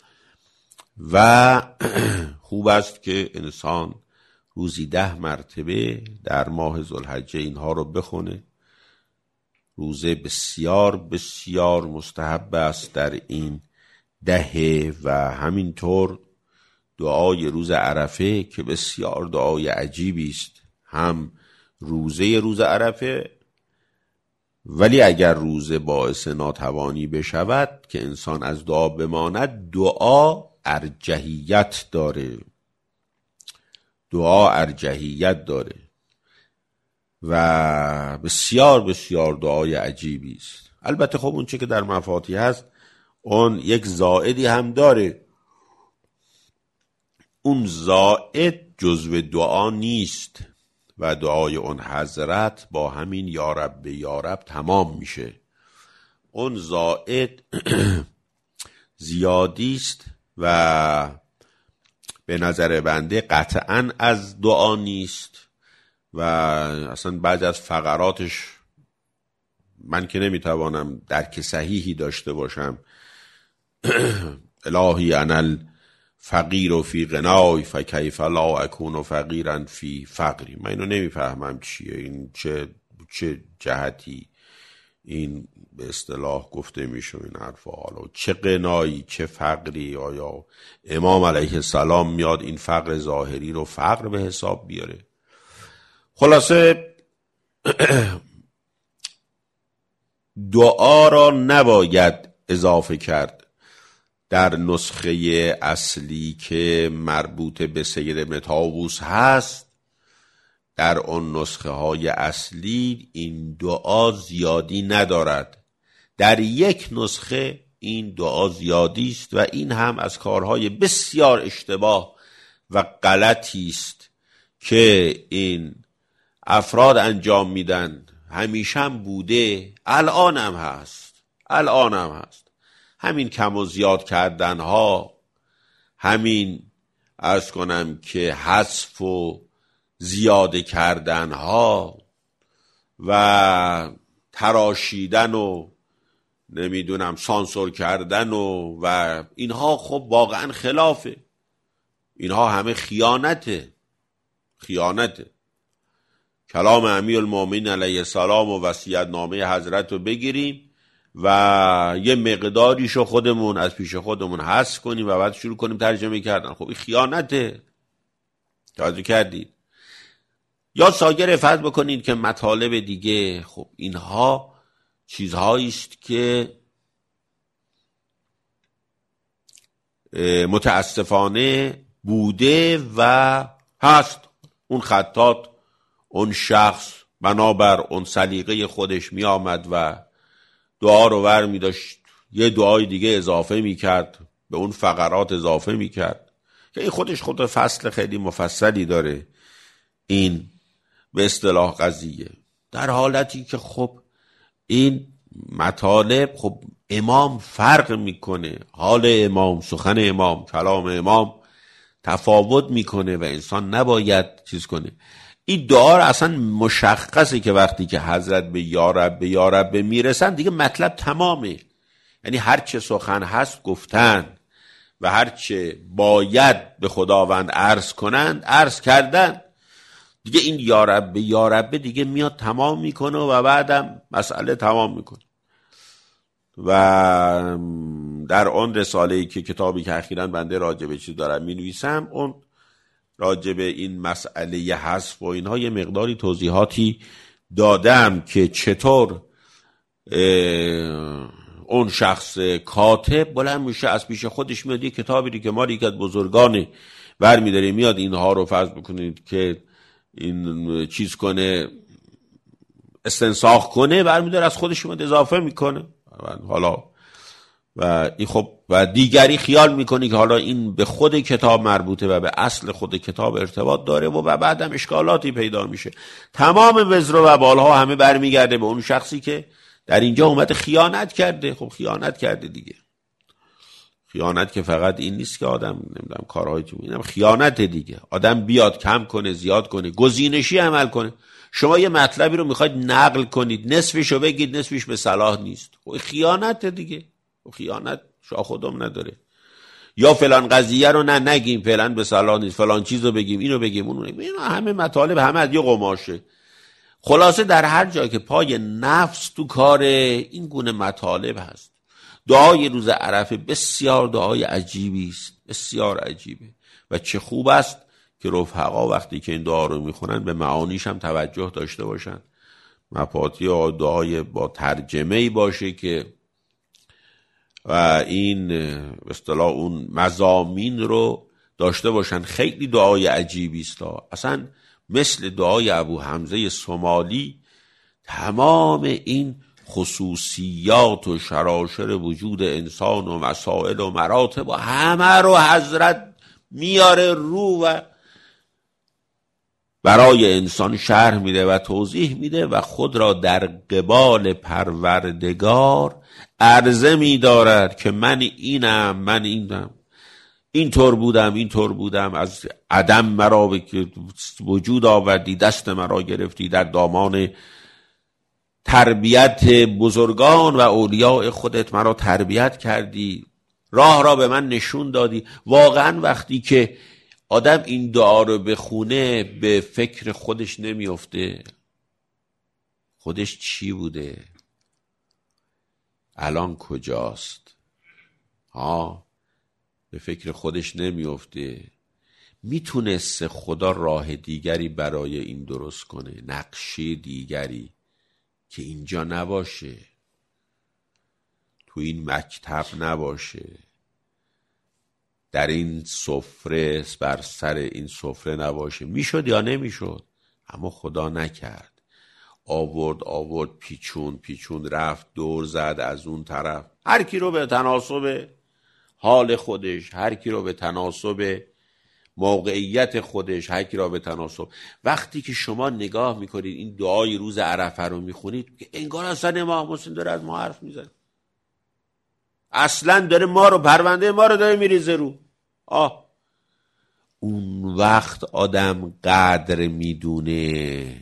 [SPEAKER 1] و خوب است که انسان روزی ده مرتبه در ماه ذوالحجه اینها رو بخونه. روزه بسیار بسیار مستحب است در این دهه و همینطور دعای روز عرفه که بسیار دعای عجیبی است. هم روزه روز عرفه، ولی اگر روزه باعث ناتوانی بشود که انسان از دعا بماند، دعا ارجحیت داره، دعا ارجحیت داره و بسیار بسیار دعای عجیبی است. البته خب اون چه که در مفاتیح هست اون یک زائدی هم داره، اون زائد جزو دعا نیست و دعای اون حضرت با همین یا رب یا رب تمام میشه. اون زائد زیادی است و به نظر بنده قطعاً از دعا نیست و اصلا بعضی از فقراتش من که نمیتوانم درک صحیحی داشته باشم. الهی انا الفقیر فی غنای فکیف لا اکون فقیرا فی فقری. من اینو نمیفهمم چیه، این چه چه جهتی این به اصطلاح گفته میشه این حرفا، حالا چه غنایی چه فقری؟ آیا امام علیه السلام میاد این فقر ظاهری رو فقر به حساب بیاره؟ خلاصه دعا را نباید اضافه کرد در نسخه اصلی که مربوط به سید ابن طاووس هست. در اون نسخه های اصلی این دعا زیادی ندارد، در یک نسخه این دعا زیادی است و این هم از کارهای بسیار اشتباه و غلطی است که این افراد انجام میدن. همیشه هم بوده، الان هم هست، الان هم هست. همین کم و زیاد کردن ها، همین عرض کنم که حذف و زیاده کردن ها و تراشیدن و نمیدونم سانسور کردن و و اینها خب واقعا خلافه، اینها همه خیانته، خیانته. کلام امیرالمومنین علیه السلام و وصیت نامه حضرت رو بگیریم و یه مقداریشو خودمون از پیش خودمون حذف کنیم و بعد شروع کنیم ترجمه کردن. خب این خیانته، توجه کردید؟ یا سایر فرض بکنید که مطالب دیگه، خب اینها چیزهایی است که متاسفانه بوده و هست. اون خطاط، اون شخص بنابر اون سلیقه خودش می آمد و دعا رو ور می داشت، یه دعای دیگه اضافه می کرد، به اون فقرات اضافه می کرد که این خودش خود فصل خیلی مفصلی داره این به اصطلاح قضیه. در حالتی که خب این مطالب، خب امام فرق میکنه، حال امام، سخن امام، کلام امام تفاوت میکنه و انسان نباید چیز کنه. این دعا اصلا مشخصه که وقتی که حضرت به یا رب به یا رب میرسن دیگه مطلب تمامه، یعنی هر چه سخن هست گفتن و هر چه باید به خداوند عرض کنند عرض کردن دیگه. این یا رب به یا رب دیگه میاد تمام میکنه و بعدم مسئله تمام میکنه. و در اون رساله‌ای که کتابی که اخیراً بنده راجع به چیز دارم می‌نویسم، اون راجع به این مسئله حذف و اینها یه مقداری توضیحاتی دادم که چطور اون شخص کاتب بلند میشه از پیش خودش میاد یه کتابی که ما یکی از بزرگان برمی‌داره میاد اینها رو فرض بکنید که این چیز کنه، استنساخ کنه، برمی‌داره از خودش میاد اضافه میکنه حالا و این خب و دیگری خیال میکنه که حالا این به خود کتاب مربوطه و به اصل خود کتاب ارتباط داره و بعدم اشکالاتی پیدا میشه. تمام وزر و وبالها همه برمیگرده به اون شخصی که در اینجا اومده خیانت کرده. خب خیانت کرده دیگه. خیانت که فقط این نیست که آدم نمیدونم کارهایی تو اینم خیانت دیگه. آدم بیاد کم کنه، زیاد کنه، گزینشی عمل کنه. شما یه مطلبی رو میخواید نقل کنید، نصفشو بگید، نصفش به صلاح نیست. خب خیانت دیگه. خیانت شاه خودم نداره. یا فلان قضیه رو نه نگیم، فلان به صلاح نیست، فلان چیز رو بگیم، اینو بگیم، اونو بگیم. اینا همه مطالب همه از یه قماشه. خلاصه در هر جا که پای نفس تو کاره این گونه مطالب هست. دعای روز عرفه بسیار دعای عجیبی است، بسیار عجیبه و چه خوب است که رفقا وقتی که این دعا رو میخونن به معانیش هم توجه داشته باشن. مفاتی و دعای با ترجمه‌ای باشه که و این به اصطلاح اون مضامین رو داشته باشن. خیلی دعای عجیبی است. اصلا مثل دعای ابو حمزه سومالی تمام این خصوصیات و شراشر وجود انسان و مسائل و مراتب و همه رو حضرت میاره رو و برای انسان شرح میده و توضیح میده و خود را در قبال پروردگار عرضه میدارد که من اینم، من اینم، این طور بودم، این طور بودم، از عدم مرا به وجود آوردی، دست مرا گرفتی، در دامان تربیت بزرگان و اولیاء خودت مرا تربیت کردی، راه را به من نشون دادی. واقعا وقتی که آدم این دعا رو بخونه به فکر خودش نمیفته خودش چی بوده، الان کجاست، ها به فکر خودش نمیفته. میتونست خدا راه دیگری برای این درست کنه، نقشه دیگری که اینجا نباشه، تو این مکتب نباشه، در این سفره بر سر این سفره نباشه. میشد یا نمیشد؟ اما خدا نکرد. آورد آورد پیچون پیچون رفت، دور زد از اون طرف، هر کی رو به تناسب حال خودش، هر کی رو به تناسب موقعیت خودش، هر کی رو به تناسب. وقتی که شما نگاه میکنید این دعای روز عرفه رو میخونید، انگار اصلا امام حسین داره از ما حرف میزنه، اصلا داره ما رو، پرونده ما رو داره میریزه رو. آه اون وقت آدم قدر میدونه.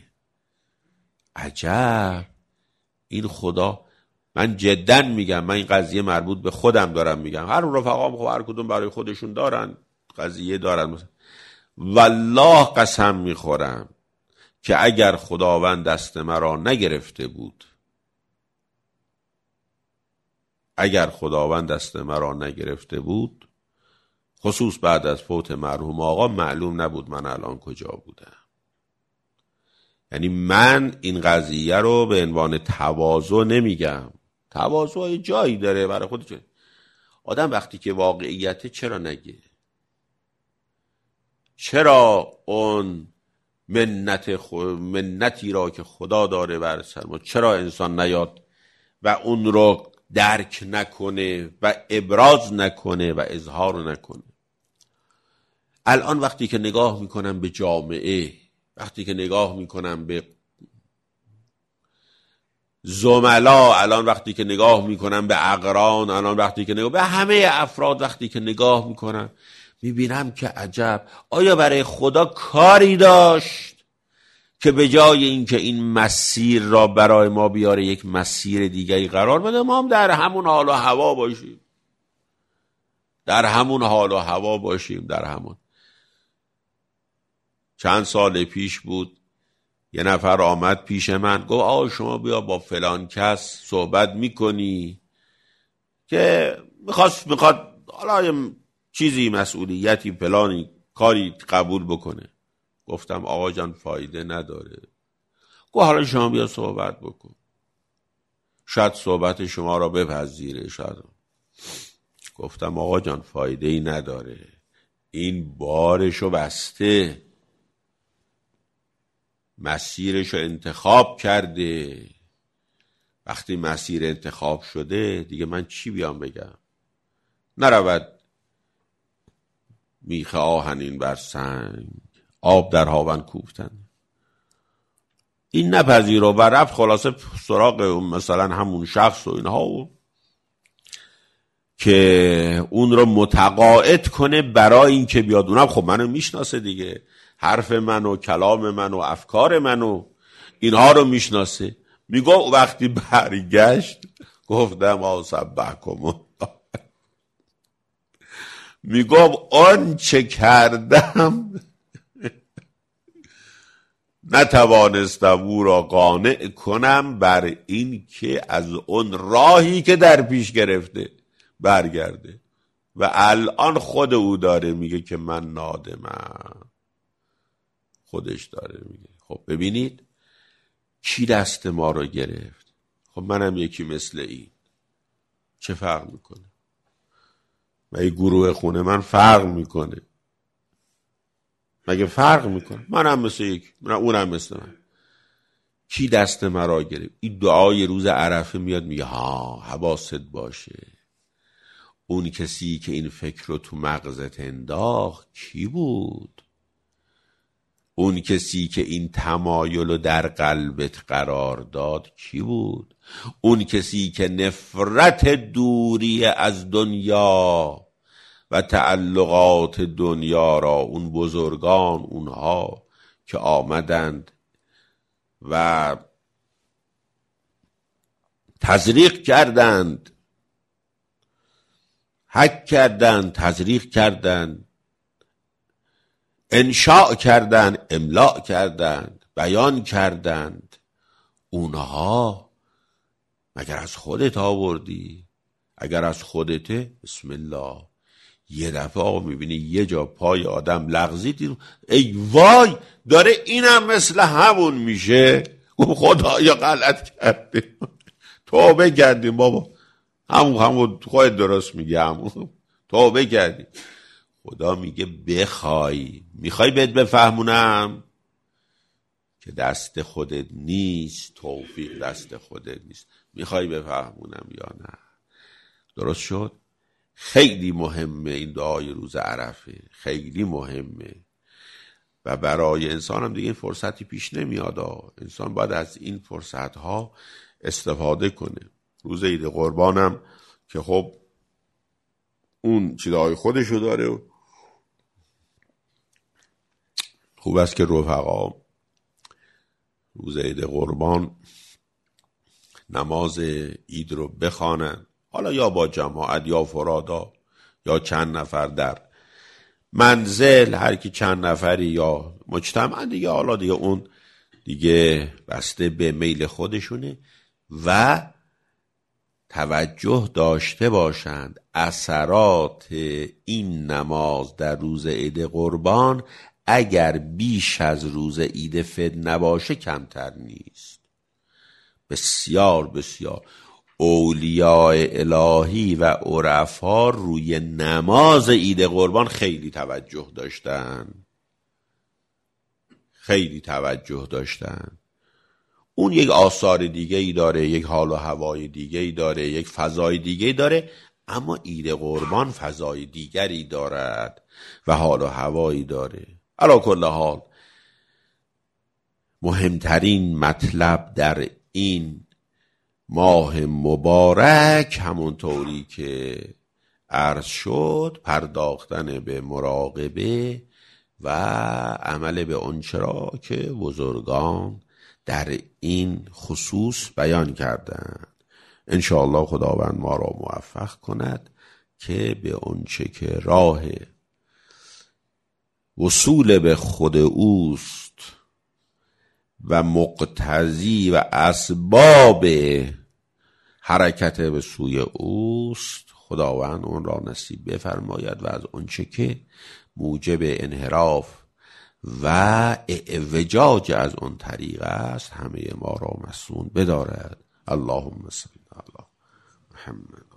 [SPEAKER 1] عجب این خدا. من جدا میگم، من این قضیه مربوط به خودم دارم میگم، هر رفقام خب هر کدوم برای خودشون دارن قضیه دارن. والله قسم میخورم که اگر خداوند دست مرا نگرفته بود، اگر خداوند دست مرا نگرفته بود، خصوص بعد از فوت مرحوم آقا، معلوم نبود من الان کجا بودم. یعنی من این قضیه رو به عنوان تواضع نمیگم، تواضع جایی داره برای خودش. آدم وقتی که واقعیته چرا نگه؟ چرا اون منت خو... منتی را که خدا داره بر سر ما، چرا انسان نیاد و اون رو درک نکنه و ابراز نکنه و اظهار نکنه؟ الان وقتی که نگاه میکنم به جامعه، وقتی که نگاه میکنم به زملا، الان وقتی که نگاه میکنم به اقران، الان وقتی که نگاه به همه افراد، وقتی که نگاه میکنم میبینم که عجب، آیا برای خدا کاری داشت که به جای اینکه این مسیر را برای ما بیاره یک مسیر دیگری قرار بده، ما هم در همون حال و هوا باشیم، در همون حال و هوا باشیم در همون. چند سال پیش بود یه نفر آمد پیش من گفت آقا شما بیا با فلان کس صحبت میکنی، که میخواست میخواد حالا یه چیزی مسئولیتی پلانی کاری قبول بکنه. گفتم آقا جان فایده نداره. گفت حالا شما بیا صحبت بکن، شاید صحبت شما را بپذیره. شاید. گفتم آقا جان فایده ای نداره، این بارشو بسته، مسیرشو انتخاب کرده. وقتی مسیر انتخاب شده دیگه من چی بیام بگم؟ نرود میخ آهنین بر سنگ، آب در هاون کوفتن. این نپذیره و رفت خلاصه سراغ مثلا همون شخص و اینها و که اون رو متقاعد کنه برای این که بیاد. اونم خب منو میشناسه دیگه، حرف منو، کلام منو، افکار منو، اینها رو میشناسه. میگو وقتی برگشت گفتم آسبحکم، میگم آن چه کردم نتوانستم او را قانع کنم بر این که از اون راهی که در پیش گرفته برگرده. و الان خود او داره میگه که من نادمم. خودش داره میگه. خب ببینید کی دست ما رو گرفت؟ خب منم یکی مثل این. چه فرق میکنه؟ مگه گروه خونه من فرق میکنه؟ مگه فرق میکنه؟ منم مثل یک، من اونم مثل من. کی دست مرا گرفت؟ این دعای روز عرفه میاد میگه ها حواست باشه، اون کسی که این فکر رو تو مغزت انداخت کی بود؟ اون کسی که این تمایل رو در قلبت قرار داد کی بود؟ اون کسی که نفرت دوری از دنیا و تعلقات دنیا را، اون بزرگان، اونها که آمدند و تزریق کردند، حک کردند، تزریق کردند، انشاء کردند، املاء کردند، بیان کردند، اونها مگر از خودت آوردی؟ اگر از خودته بسم الله. یه دفعه آقا میبینی یه جا پای آدم لغزید، ای وای داره اینم مثل همون میشه. خدا یا غلط کرده، توبه کردیم بابا، همون همون خودت درست میگه، همون توبه کردیم. خدا میگه بخوای، میخوای بهت بفهمونم که دست خودت نیست، توفیق دست خودت نیست، میخوای بفهمونم یا نه؟ درست شد؟ خیلی مهمه این دعای روز عرفه، خیلی مهمه و برای انسان هم دیگه این فرصتی پیش نمیاد. انسان باید از این فرصت ها استفاده کنه. روز عید قربانم که خب اون چیزهای خودشو داره و خوب است که رفقا روز عید قربان نماز عید رو بخوانن، حالا یا با جماعت یا فرادا یا چند نفر در منزل، هر کی چند نفری یا مجتمع دیگه، حالا دیگه اون دیگه بسته به میل خودشونه. و توجه داشته باشند اثرات این نماز در روز عید قربان اگر بیش از روز عید فطر نباشه کمتر نیست. بسیار بسیار اولیاء الهی و عرفا روی نماز عید قربان خیلی توجه داشتن، خیلی توجه داشتن. اون یک آثار دیگه ای داره، یک حال و هوای دیگه ای داره، یک فضای دیگه ای داره، اما عید قربان فضای دیگری دارد و حال و هوایی داره. علی کل حال مهمترین مطلب در این ماه مبارک همونطوری که عرض شد پرداختن به مراقبه و عمل به آنچه را که بزرگان در این خصوص بیان کردند. انشاءالله خداوند ما را موفق کند که به آنچه که راه وصول به خود اوست و مقتضی و اسباب حرکت به سوی اوست، خداوند اون را نصیب بفرماید و از اونچه که موجب انحراف و اعوجاج از اون طریق است همه ما را مسون بدارد. اللهم صل علی محمد.